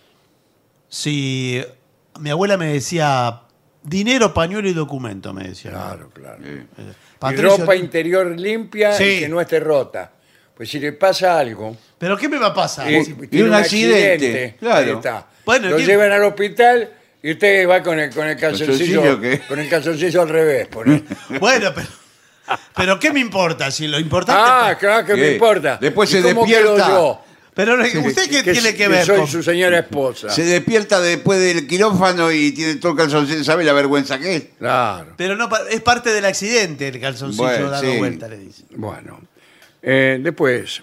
si mi abuela me decía dinero, pañuelo y documento, me decía. Claro, claro. Sí. Y Patricio, ropa interior limpia Sí. y que no esté rota. Pues si le pasa algo, ¿pero qué me va a pasar? y Si- tiene un accidente, claro. ahí está. Bueno, Lo ¿qué- llevan al hospital y usted va con el calzoncillo, ¿Calzoncillo qué? con el calzoncillo al revés. pone. Bueno, pero ¿qué me importa? Si lo importante Ah, claro que me ¿Qué? importa. Después ¿Y se cómo quedo despierta. yo? Pero ¿usted qué tiene que ver soy con...? su señora esposa. Se despierta después del quirófano y tiene todo el calzoncillo. ¿Sabe la vergüenza que es? Claro. Pero no, es parte del accidente el calzoncillo Bueno, dando sí. vuelta, le dice. Bueno. Después,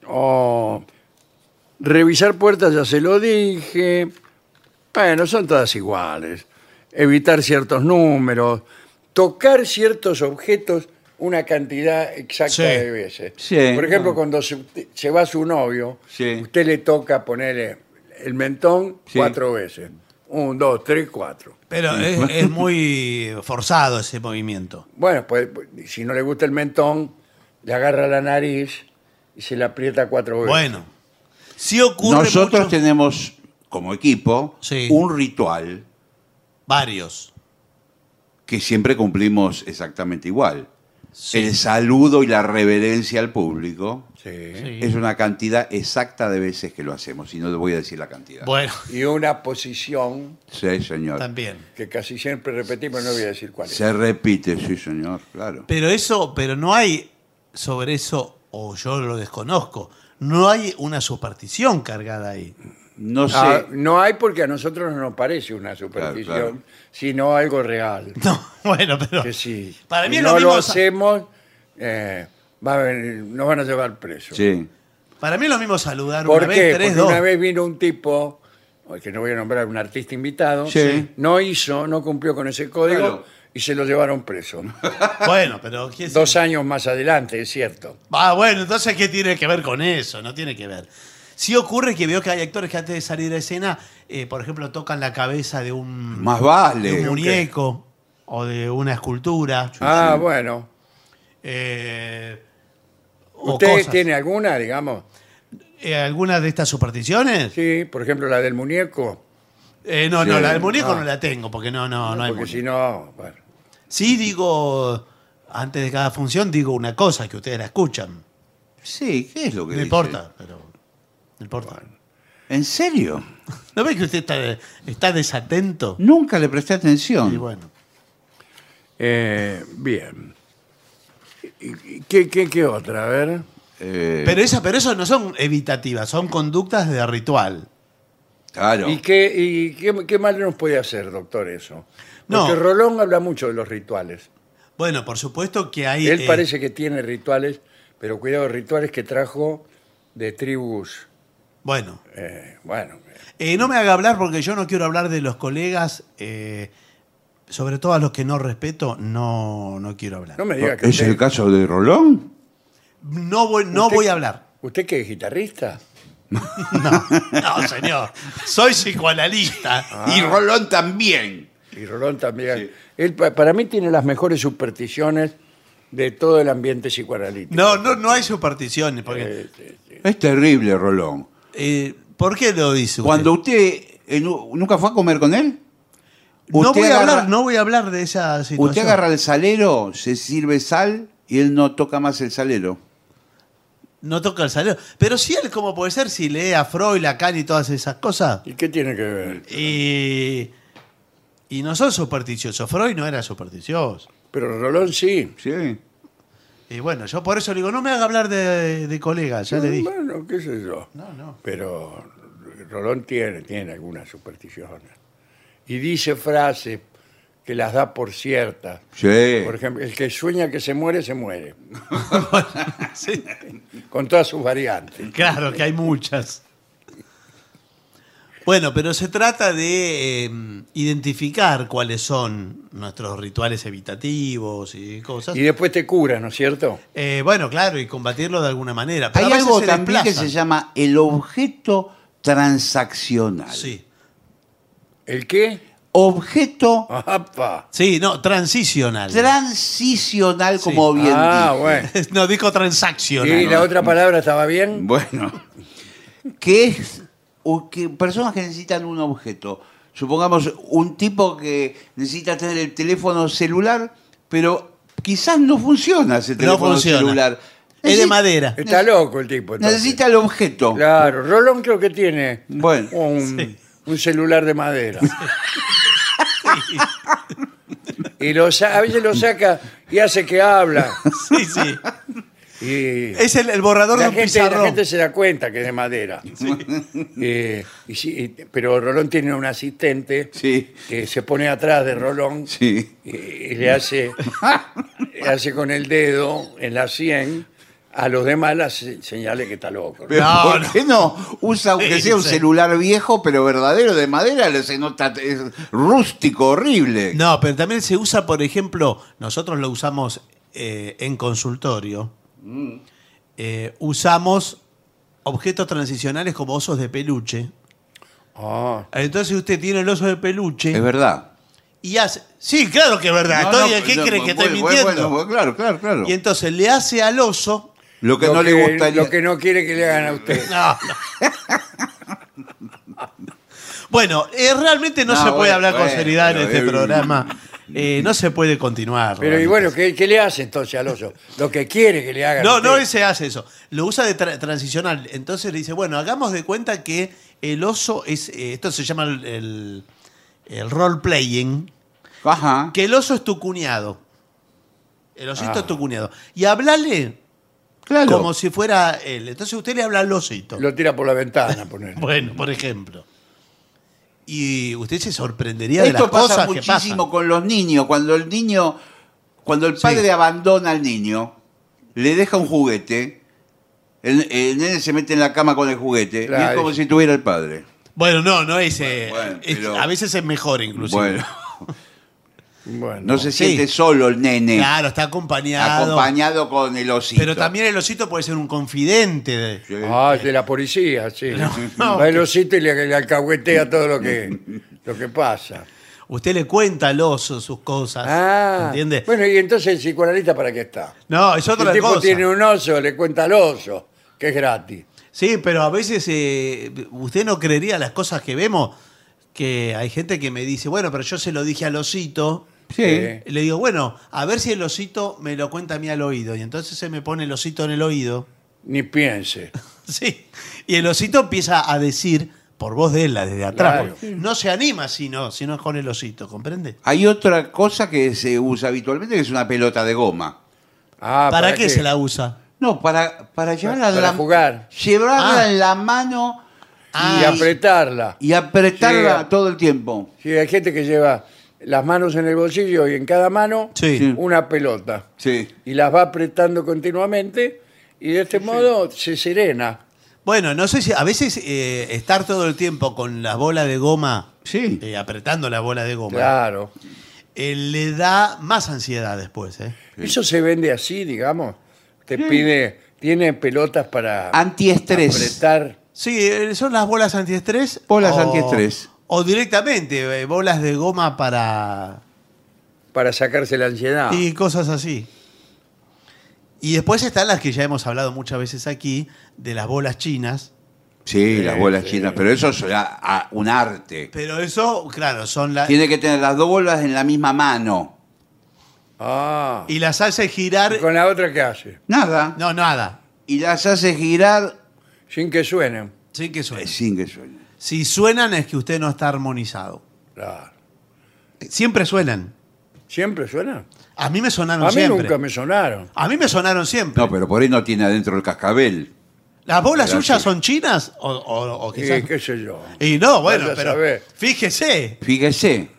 revisar puertas, ya se lo dije. Bueno, son todas iguales. Evitar ciertos números. Tocar ciertos objetos una cantidad exacta Sí. de veces. Sí. Por ejemplo, cuando se va su novio, Sí. usted le toca ponerle el mentón Sí. 4 veces. 1, 2, 3, 4. Pero es muy forzado ese movimiento. Bueno, pues si no le gusta el mentón, le agarra la nariz y se la aprieta 4 veces. Bueno, sí ocurre Nosotros mucho- tenemos como equipo Sí. un ritual varios. que siempre cumplimos exactamente igual. Sí. El saludo y la reverencia al público Sí. Sí. es una cantidad exacta de veces que lo hacemos, y no le voy a decir la cantidad. Bueno, Y una posición Sí, señor. también. que casi siempre repetimos, no voy a decir cuál es. Se repite, sí, señor, claro. Pero no hay sobre eso, o yo lo desconozco, no hay una superstición cargada ahí. No sé. No hay porque a nosotros no nos parece una superstición, Claro, claro. sino algo real. No, bueno, pero Que si para mí es no lo mismo. lo hacemos, nos van a llevar presos. Sí. Para mí es lo mismo saludar ¿Por una qué? vez, tres, Porque dos. una vez vino un tipo, que no voy a nombrar, un artista invitado, Sí. no cumplió con ese código Claro. y se lo llevaron preso. Bueno, pero ¿quién 2 años más adelante, es cierto. Ah, bueno, entonces ¿qué tiene que ver con eso? No tiene que ver. Sí ocurre que veo que hay actores que antes de salir a escena, por ejemplo, tocan la cabeza de un, Más de vale. un muñeco o de una escultura. Ah, sí. bueno. O ¿Usted cosas. tiene alguna, digamos? ¿Alguna de estas supersticiones? Sí, por ejemplo, la del muñeco. No, Sí. no, la del muñeco Ah. no la tengo, porque no hay Porque muñeco. si no, bueno. Sí digo, antes de cada función digo una cosa que ustedes la escuchan. Sí, ¿qué es lo que No dice? importa, pero no importa. ¿En serio? ¿No ves que usted está desatento? Nunca le presté atención. Y bueno. Bien. ¿Qué otra? A ver. Pero eso no son evitativas, son conductas de ritual. Claro. ¿Y qué mal nos puede hacer, doctor, eso? No. Porque Rolón habla mucho de los rituales. Bueno, por supuesto que hay... Él parece que tiene rituales, pero cuidado, rituales que trajo de tribus. Bueno, Bueno, no me haga hablar porque yo no quiero hablar de los colegas, sobre todo a los que no respeto, no quiero hablar. no me diga que ¿Es usted, el caso de Rolón? No ¿Usted- voy a hablar. ¿Usted qué es guitarrista? No, señor. Soy psicoanalista. Y Rolón también. Y Rolón también. Él, para mí, tiene las mejores supersticiones de todo el ambiente psicoanalítico. No hay supersticiones. Porque, Es terrible, Rolón. ¿por qué lo dice usted? Cuando usted nunca fue a comer con él, no usted voy a hablar de esa situación. usted agarra el salero, se sirve sal y él no toca más el salero. No toca el salero. Pero si él, como puede ser, si lee a Freud, Lacan y todas esas cosas, ¿Y qué tiene que ver? y no son supersticiosos. Freud no era supersticioso. Pero Rolón sí. Sí. Y bueno, yo por eso le digo, no me haga hablar de colegas, ya le dije. Bueno, qué sé yo. No. Pero Rolón tiene algunas supersticiones. Y dice frases que las da por ciertas. Sí. Por ejemplo, el que sueña que se muere, se muere. Sí, Con todas sus variantes. claro que hay muchas. Bueno, pero se trata de identificar cuáles son nuestros rituales evitativos y cosas. Y después te cura, ¿no es cierto? Bueno, claro, y combatirlo de alguna manera. Pero Hay a veces algo se también que desplaza. se llama el objeto transaccional. Sí. ¿El qué? Objeto ¡Apa! Sí, no, transicional. transicional, como bien Ah, dije. bueno. No, dijo transaccional. ¿Y la otra palabra estaba bien? Bueno, que es que personas que necesitan un objeto. Supongamos un tipo que necesita tener el teléfono celular, pero quizás no funciona ese No teléfono funciona. celular. Es de madera. Está loco el tipo. entonces. Necesita el objeto. Claro, Rolón creo que tiene Bueno, un celular de madera. Y a veces lo saca y hace que habla. Sí, sí. Y Es el borrador de la un gente, la pizarrón. gente se da cuenta que es de madera. Pero Rolón tiene un asistente sí, que se pone atrás de Rolón sí. y le hace con el dedo en la sien a los demás las señales que está loco. Pero No, ¿por no. qué no usa, aunque Sí, sea un sí. celular viejo, pero verdadero de madera? Se nota, es rústico, horrible. No, pero también se usa, por ejemplo, nosotros lo usamos en consultorio. Usamos objetos transicionales como osos de peluche. Ah, Entonces usted tiene el oso de peluche Es verdad. y hace... Sí, claro que es verdad. ¿Qué cree que estoy mintiendo? Bueno, claro. Y entonces le hace al oso... Lo que no le gustaría. Lo que no quiere que le hagan a usted. No. Bueno, realmente no No, se puede bueno, hablar con bueno, seriedad en pero, este programa. No se puede continuar. Pero y realmente. bueno, ¿qué le hace entonces al oso? Lo que quiere que le hagan a No, usted. no se hace eso. Lo usa de transicional. Entonces le dice, bueno, hagamos de cuenta que el oso es... esto se llama el role-playing. Ajá. Que el oso es tu cuñado. El osito es tu cuñado. Y hablale Claro. como si fuera él. Entonces usted le habla al osito. Lo tira por la ventana, poner. Bueno, por ejemplo. Y usted se sorprendería de Esto las pasa cosas que muchísimo pasan. con los niños. Cuando el padre Sí. abandona al niño, le deja un juguete, el nene se mete en la cama con el juguete y Claro, es como es- si tuviera el padre. Bueno, no es... Bueno, pero- a veces es mejor inclusive. Bueno, Bueno, no se Sí. siente solo el nene, Claro, está acompañado. acompañado con el osito. Pero también el osito puede ser un confidente. Sí. Ah, es de la policía, sí. no, Va el osito y le alcahuetea todo lo que pasa. Usted le cuenta al oso sus cosas. Ah, ¿Entiende? bueno, y entonces el psicoanalista ¿para qué está? No, es Si otra el tipo cosa. tiene un oso, le cuenta al oso, que es gratis. Sí, pero a veces usted no creería las cosas que vemos. Que hay gente que me dice, bueno, pero yo se lo dije al osito. Sí. Y le digo, bueno, a ver si el osito me lo cuenta a mí al oído. Y entonces se me pone el osito en el oído. Ni piense. Sí. Y el osito empieza a decir, por voz de él, desde atrás. Claro. No se anima si no es con el osito, ¿comprende? Hay otra cosa que se usa habitualmente, que es una pelota de goma. Ah, ¿Para qué se la usa? No, para llevarla en Para la jugar. Llevarla Ah. en la mano Y apretarla. y apretarla Sí. todo el tiempo. Sí, hay gente que lleva las manos en el bolsillo y en cada mano Sí. una pelota. Sí. Y las va apretando continuamente y de este modo se serena. Bueno, no sé si a veces estar todo el tiempo con la bola de goma, Sí. apretando la bola de goma, Claro. le da más ansiedad después. Eso se vende así, digamos. Te pide, tiene pelotas para Antiestrés. apretar. Sí, son las bolas antiestrés. Bolas o- antiestrés. O directamente, bolas de goma para... Para sacarse la ansiedad. Y cosas así. Y después están las que ya hemos hablado muchas veces aquí, de las bolas chinas. Sí, las bolas sí. chinas, pero eso es un arte. Pero eso, claro, son las... Tiene que tener las dos bolas en la misma mano. Ah. Y las hace girar... ¿Y con la otra qué hace? Nada. No, nada. Y las hace girar Sin que suenen. Sí que suena. sin que suene. Si suenan es que usted no está armonizado. Claro. Siempre suenan. ¿Siempre suenan? A mí me sonaron A mí siempre. nunca me sonaron. A mí me sonaron siempre. No, pero por ahí no tiene adentro el cascabel. ¿Las bolas Pero suyas sí. son chinas? O Y quizás... qué sé yo. Y no, bueno, Vaya a pero saber. fíjese, Fíjese.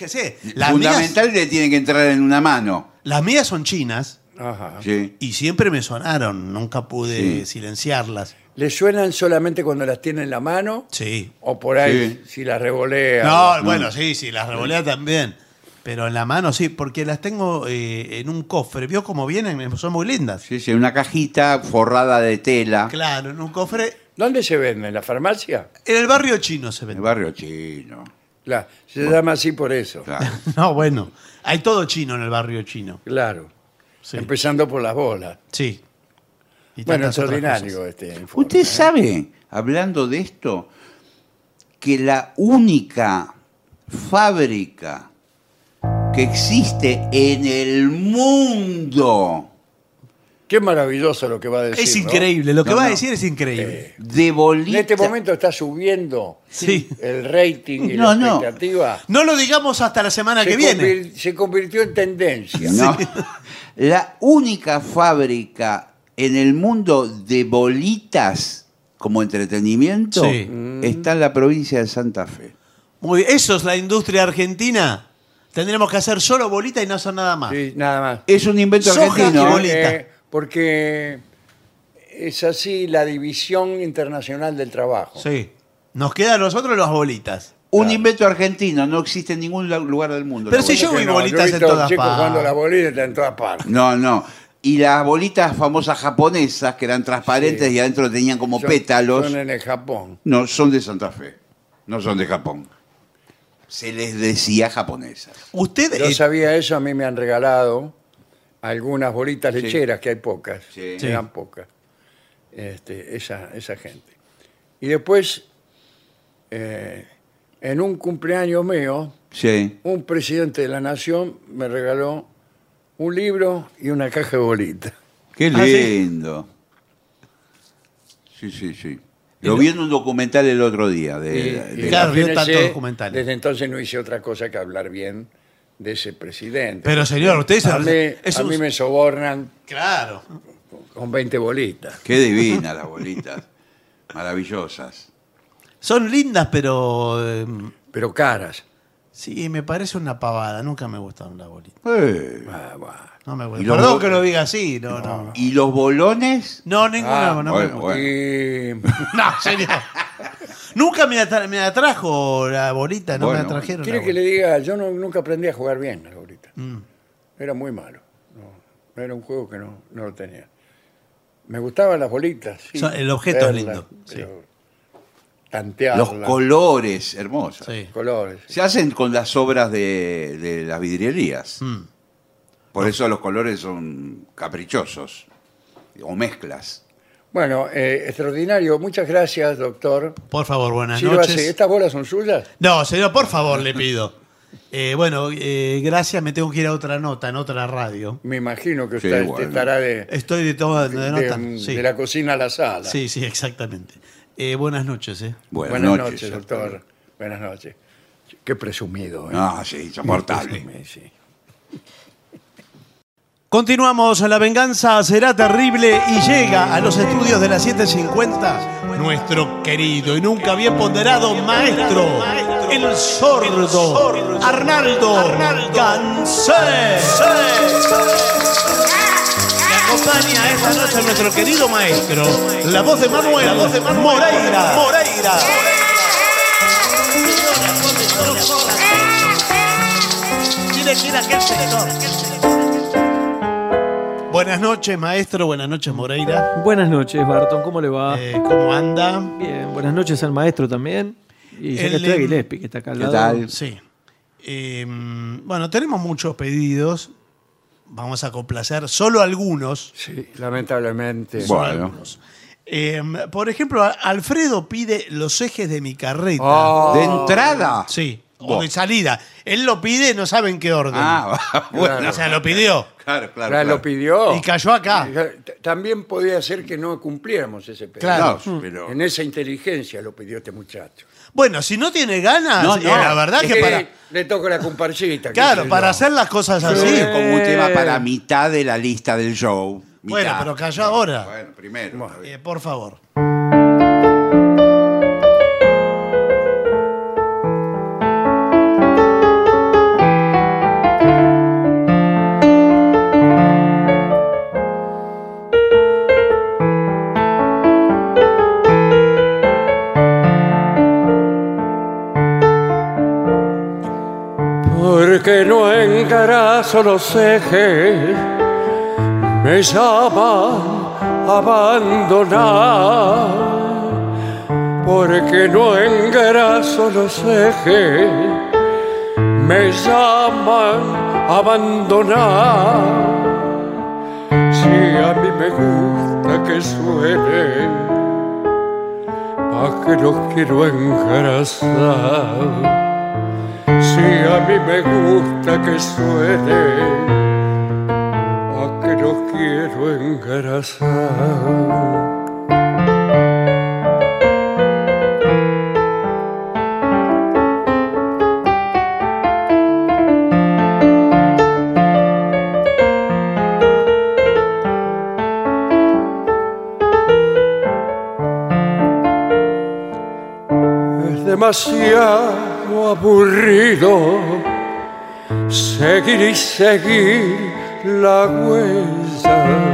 Las Fundamental le tiene que entrar en una mano. mías son chinas Ajá. Sí. y siempre me sonaron. Nunca pude Sí. silenciarlas. ¿Le suenan solamente cuando las tiene en la mano? Sí. ¿O por ahí si las revolea? No, bueno, sí, las revolea también. Pero en la mano sí, porque las tengo en un cofre. ¿Vio cómo vienen? Son muy lindas. Sí, sí, una cajita forrada de tela. Claro, en un cofre. ¿Dónde se venden? ¿En la farmacia? En el barrio chino se En el vende. barrio chino. Se llama así por eso. Claro. No, bueno. Hay todo chino en el barrio chino. Claro. Sí. Empezando por las bolas. Sí. Y Bueno, tantas otras extraordinario cosas. este informe. ¿Usted sabe, hablando de esto, que la única fábrica que existe en el mundo Qué maravilloso lo que va a decir. Es ¿no? increíble. Lo que No, va a no. decir es increíble. de En bolita... este momento está subiendo Sí. el rating y No, la no. expectativa. No lo digamos hasta la semana que viene. Se convirtió en tendencia. No. La única fábrica en el mundo de bolitas como entretenimiento Sí. está en la provincia de Santa Fe. Muy bien. Eso es la industria argentina. Tendremos que hacer solo bolita y no hacer nada más. Sí, nada más. Es un invento Soja y argentino. bolita. Porque es así la División Internacional del Trabajo. Sí. Nos queda a nosotros las bolitas. Un Claro. invento argentino, no existe en ningún lugar del mundo. Pero la si bolita. yo vi No, bolitas he en visto todas chicos partes. jugando la bolita está en todas partes. No. Y las bolitas famosas japonesas, que eran transparentes Sí. y adentro tenían como Son- pétalos, Son en el Japón. no, son de Santa Fe. No son de Japón. Se les decía japonesas. Usted Yo sabía eso, a mí me han regalado algunas bolitas Sí. lecheras, que hay pocas, Sí. eran pocas, esa gente. Y después, en un cumpleaños mío, Sí. un presidente de la nación me regaló un libro y una caja de bolitas. Qué Ah, ¿sí? lindo. Sí. Lo vi en un documental el otro día. Claro, vio imagínese, tantos documentales. Desde entonces no hice otra cosa que hablar bien de ese presidente. Pero señor, usted a es mí me sobornan Claro. con 20 bolitas. Qué divinas las bolitas. Maravillosas. Son lindas, pero Pero caras. sí, me parece una pavada. Nunca me gustaron las bolitas. Bah. No me ¿Y gustan. los Perdón bo- que lo diga así. No. ¿Y los bolones? No, ninguna. Ah, no bueno, me bueno. Y No, señor. Nunca me atrajo la bolita, no Bueno, me atrajeron. quiere la que le bolita. diga, yo nunca aprendí a jugar bien a la bolita. Era muy malo. No, era un juego que no lo tenía. Me gustaban las bolitas. Sí, El objeto es verlas, lindo, pero tantearlas, Los colores hermosos. Sí. colores. Se hacen con las obras de las vidrierías. Por eso los colores son caprichosos. O mezclas. Bueno, extraordinario. Muchas gracias, doctor. Por favor, buenas Sírvase. noches. ¿Estas bolas son suyas? No, señor, por favor, le pido. Gracias, me tengo que ir a otra nota, en otra radio. Me imagino que Sí, usted bueno. estará Estoy de toda de nota. Sí. de la cocina a la sala. Sí, exactamente. Buenas noches. Buenas noches, doctor. Buenas noches. Qué presumido. Ah, sí, insoportable. Sí. Continuamos, La Venganza Será Terrible y llega a los estudios de las 7:50 nuestro querido y nunca bien ponderado maestro, el sordo Arnaldo Gansé. Me acompaña esta noche nuestro querido maestro, la voz de Manuel Moreira. Tiene que ir a aquel sector. Buenas noches, maestro. Buenas noches, Moreira. Buenas noches, Barton. ¿Cómo le va? ¿Cómo anda? Bien. Buenas noches al maestro también. Y ya que El, estoy a Gillespie, que está acá al ¿qué lado. tal? Sí. Bueno, tenemos muchos pedidos. Vamos a complacer solo algunos. Sí, lamentablemente. Bueno. Algunos. Por ejemplo, Alfredo pide Los ejes de mi carreta. Oh, ¿De entrada? Sí, o Bueno. de salida. Él lo pide, no sabe en qué orden. Bueno. O sea, lo pidió Claro. lo pidió. y cayó acá. También podía ser que no cumpliéramos ese pedido. Claro. No, pero... En esa inteligencia lo pidió este muchacho. Bueno, si no tiene ganas, No, la verdad Es que para... le toco la comparsita. qué Claro, sé para yo. hacer las cosas así. Es como un tema para mitad de la lista del show. Bueno, Mitad. pero cayó ahora. Bueno, primero. Por favor. Porque no engarazo los ejes, me llaman a abandonar. Porque no engarazo los ejes, me llaman a abandonar. Si a mí me gusta que suenen, ¿pa' qué los quiero engrasar? Si a mí me gusta que suene, ¿a qué no quiero engrasar? Es demasiado aburrido seguir y seguir la huella.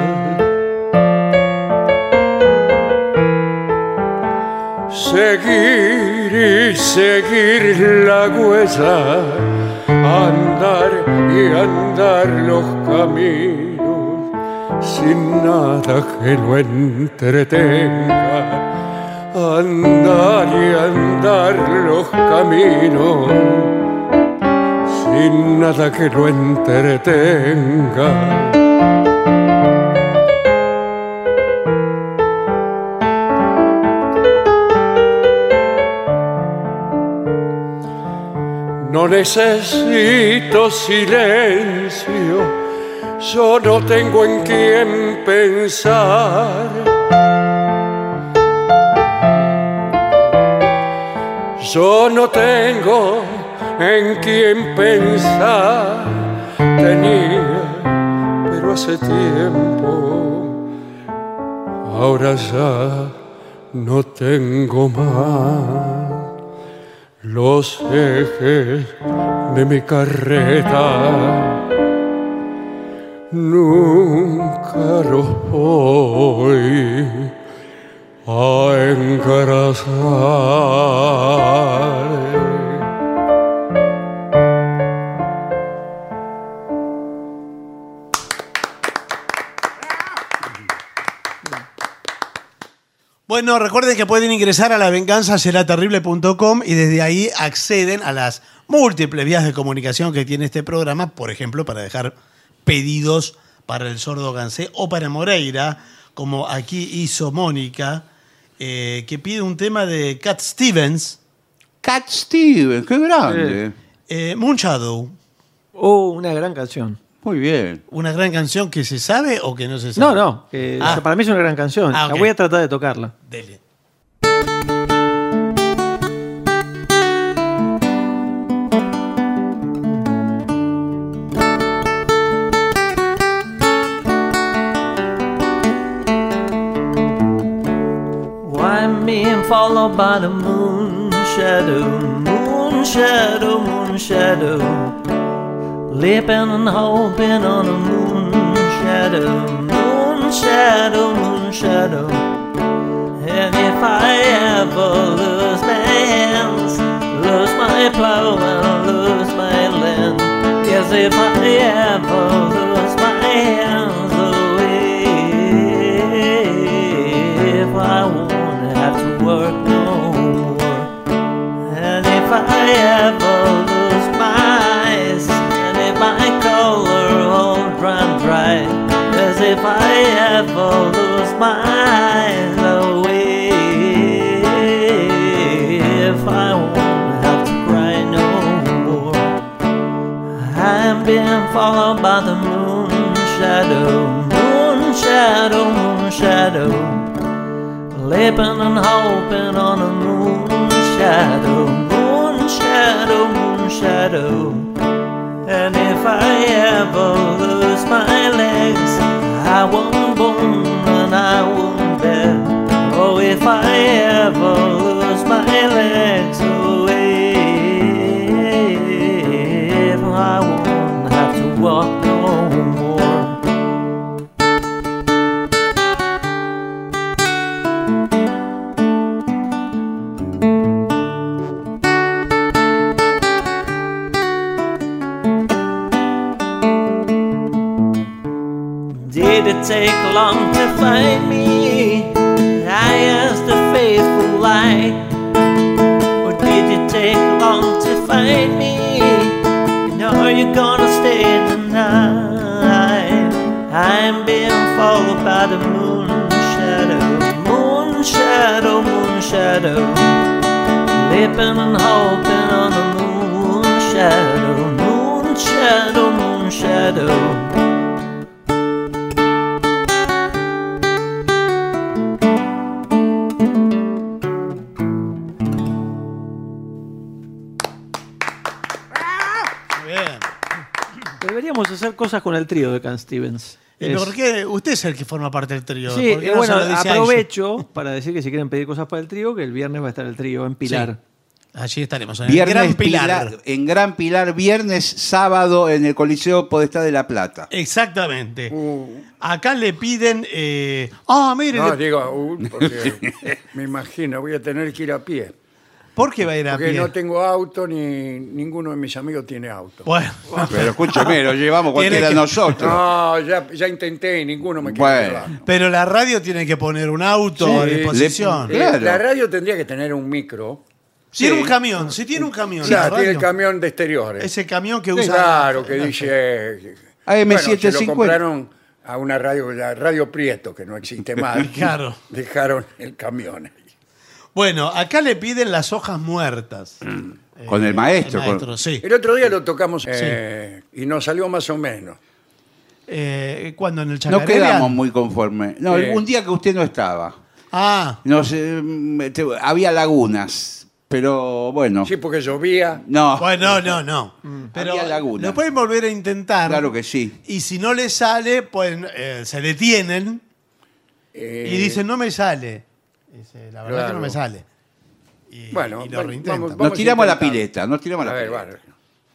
Seguir y seguir la huella, andar y andar los caminos sin nada que lo entretenga. andar y andar los caminos sin nada que lo entretenga. No necesito silencio, yo no tengo en quién pensar. Yo no tengo en quién pensar. Tenía, pero hace tiempo. Ahora ya no tengo más. Los ejes de mi carreta nunca los voy a engrasar. Bueno, recuerden que pueden ingresar a lavenganzaseraterrible.com y desde ahí acceden a las múltiples vías de comunicación que tiene este programa, por ejemplo, para dejar pedidos para el Sordo Gansé o para Moreira, como aquí hizo Mónica, que pide un tema de Cat Stevens. Cat Stevens, qué grande. Moon Shadow. Oh, una gran canción. Muy bien. ¿Una gran canción que se sabe o que no se sabe? No. Para mí es una gran canción. Ah, ok. La voy a tratar de tocarla. Dele. I'm being followed by the moon shadow, moon shadow, moon shadow. Lipping and hoping on a moon shadow, moon shadow, moon shadow. And if I ever lose my hands, lose my plow and lose my land, yes, if I ever lose my hands away, if I won't have to work no more, and if I ever lose my eyes, my color all dry, as if I ever lose my eyes away, if I won't have to cry no more. I'm being followed by the moon shadow, moon shadow, moon shadow. Lipping and hoping on a moon shadow, moon shadow, moon shadow. And if I ever lose my legs, I won't bone and I won't bed. Oh, if I ever lose my legs away, if I won't have to walk no more. Did it take long to find me? I asked the faithful lie. Or did it take long to find me? And are you gonna stay the night? I'm being followed by the moon shadow, moon shadow, moon shadow. Lipping and hoping on the moon shadow, moon shadow, moon shadow. Deberíamos hacer cosas con el trío de Cat Stevens. ¿Por qué? Usted es el que forma parte del trío. Sí, ¿Por qué no bueno, se lo dice a aprovecho para decir que si quieren pedir cosas para el trío, que el viernes va a estar el trío en Pilar. Sí. Allí estaremos, en el Viernes Gran Pilar. En Gran Pilar, viernes, sábado en el Coliseo Podestá de La Plata. Exactamente. Acá le piden... miren... No, digo, porque me imagino, voy a tener que ir a pie. ¿Por qué va a ir a Porque pie? no tengo auto ni ninguno de mis amigos tiene auto. Bueno, Pero escúcheme, lo llevamos cualquiera de que- nosotros. No, ya intenté y ninguno me quiere Bueno. llevar. pero la radio tiene que poner un auto Sí, a disposición. Claro. La radio tendría que tener un micro. Tiene Sí. un camión, si tiene un camión. Ya, la tiene el radio. camión de exteriores. Ese camión que Sí, usa. claro, que dice... AM750. se lo compraron a una radio, la Radio Prieto, que no existe más. Claro. Dejaron el camión. Bueno, acá le piden las hojas muertas. Con el maestro. El maestro, sí. El otro día lo tocamos y nos salió más o menos. ¿Cuándo? ¿En el No Chacarerian? quedamos muy conformes. No, un día que usted no estaba. Ah, No sé, había lagunas, pero bueno. Sí, porque llovía. No, bueno, no. Pero Había laguna. lo pueden volver a intentar. claro que sí. Y si no le sale, pues se detienen y dicen, no me sale. Dice, la verdad Claro. que no me sale. Y, Bueno, y lo bueno, reintentan. vamos Nos tiramos a la intentar. pileta, nos tiramos a A la ver, pileta. vale.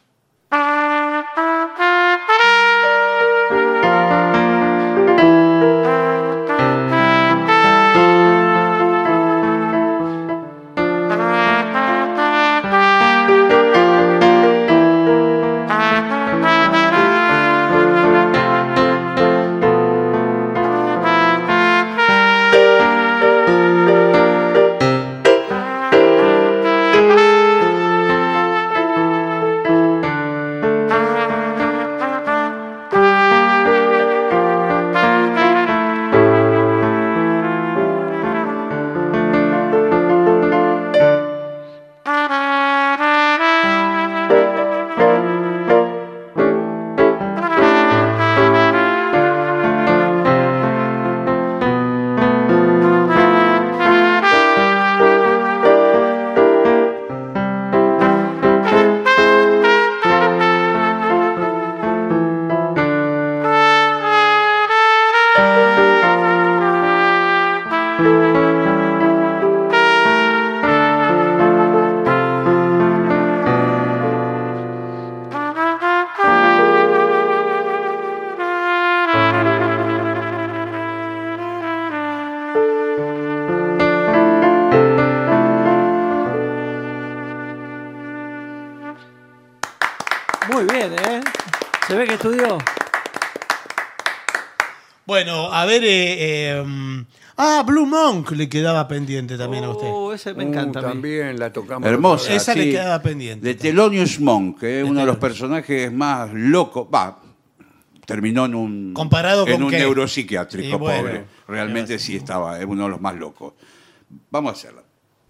Muy bien, ¿eh? Se ve que estudió. Bueno, a ver. Blue Monk le quedaba pendiente también a usted. Ese me encanta a mí. También la tocamos. Hermosa. otra vez. Esa le sí. quedaba pendiente. De Thelonious Monk, que es uno de los personajes más locos. Terminó en un. ¿Comparado en con un qué? neuropsiquiátrico, Y bueno, pobre. Realmente sí estaba, es uno de los más locos. Vamos a hacerla.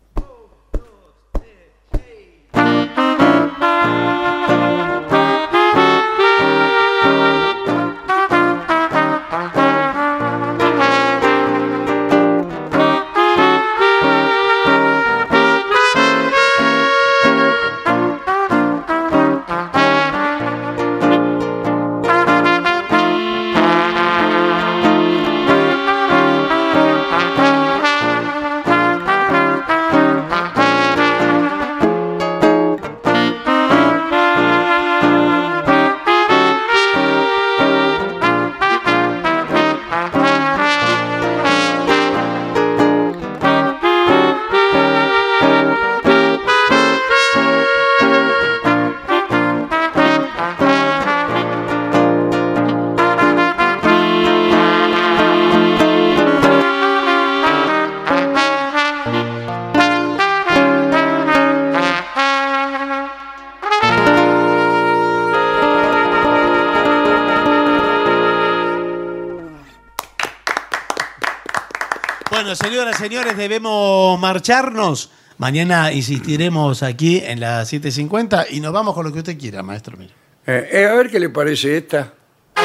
Bueno, señoras, señores, debemos marcharnos. Mañana insistiremos aquí en las 7:50 y nos vamos con lo que usted quiera, maestro mío. A ver qué le parece esta.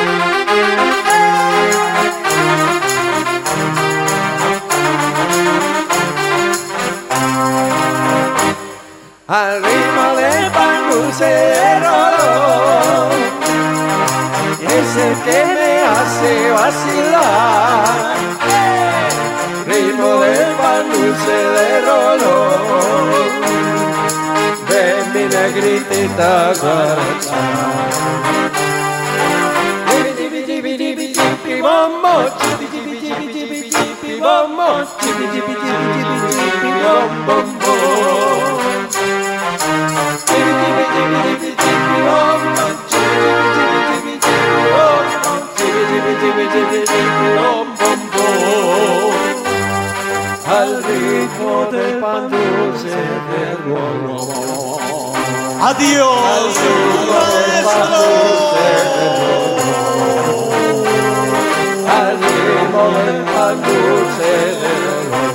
Al ritmo del pan dulcero es el que me hace vacilar. Ritmo del pan dulce de Rolón, de mi negritita guaracha. Chipi chipi chipi chipi bombo, chipi chipi chipi chipi chipi bombo, chipi chipi chipi chipi chipi bom bom bom. Adiós, nuestro. al ritmo del pan dulce del olor.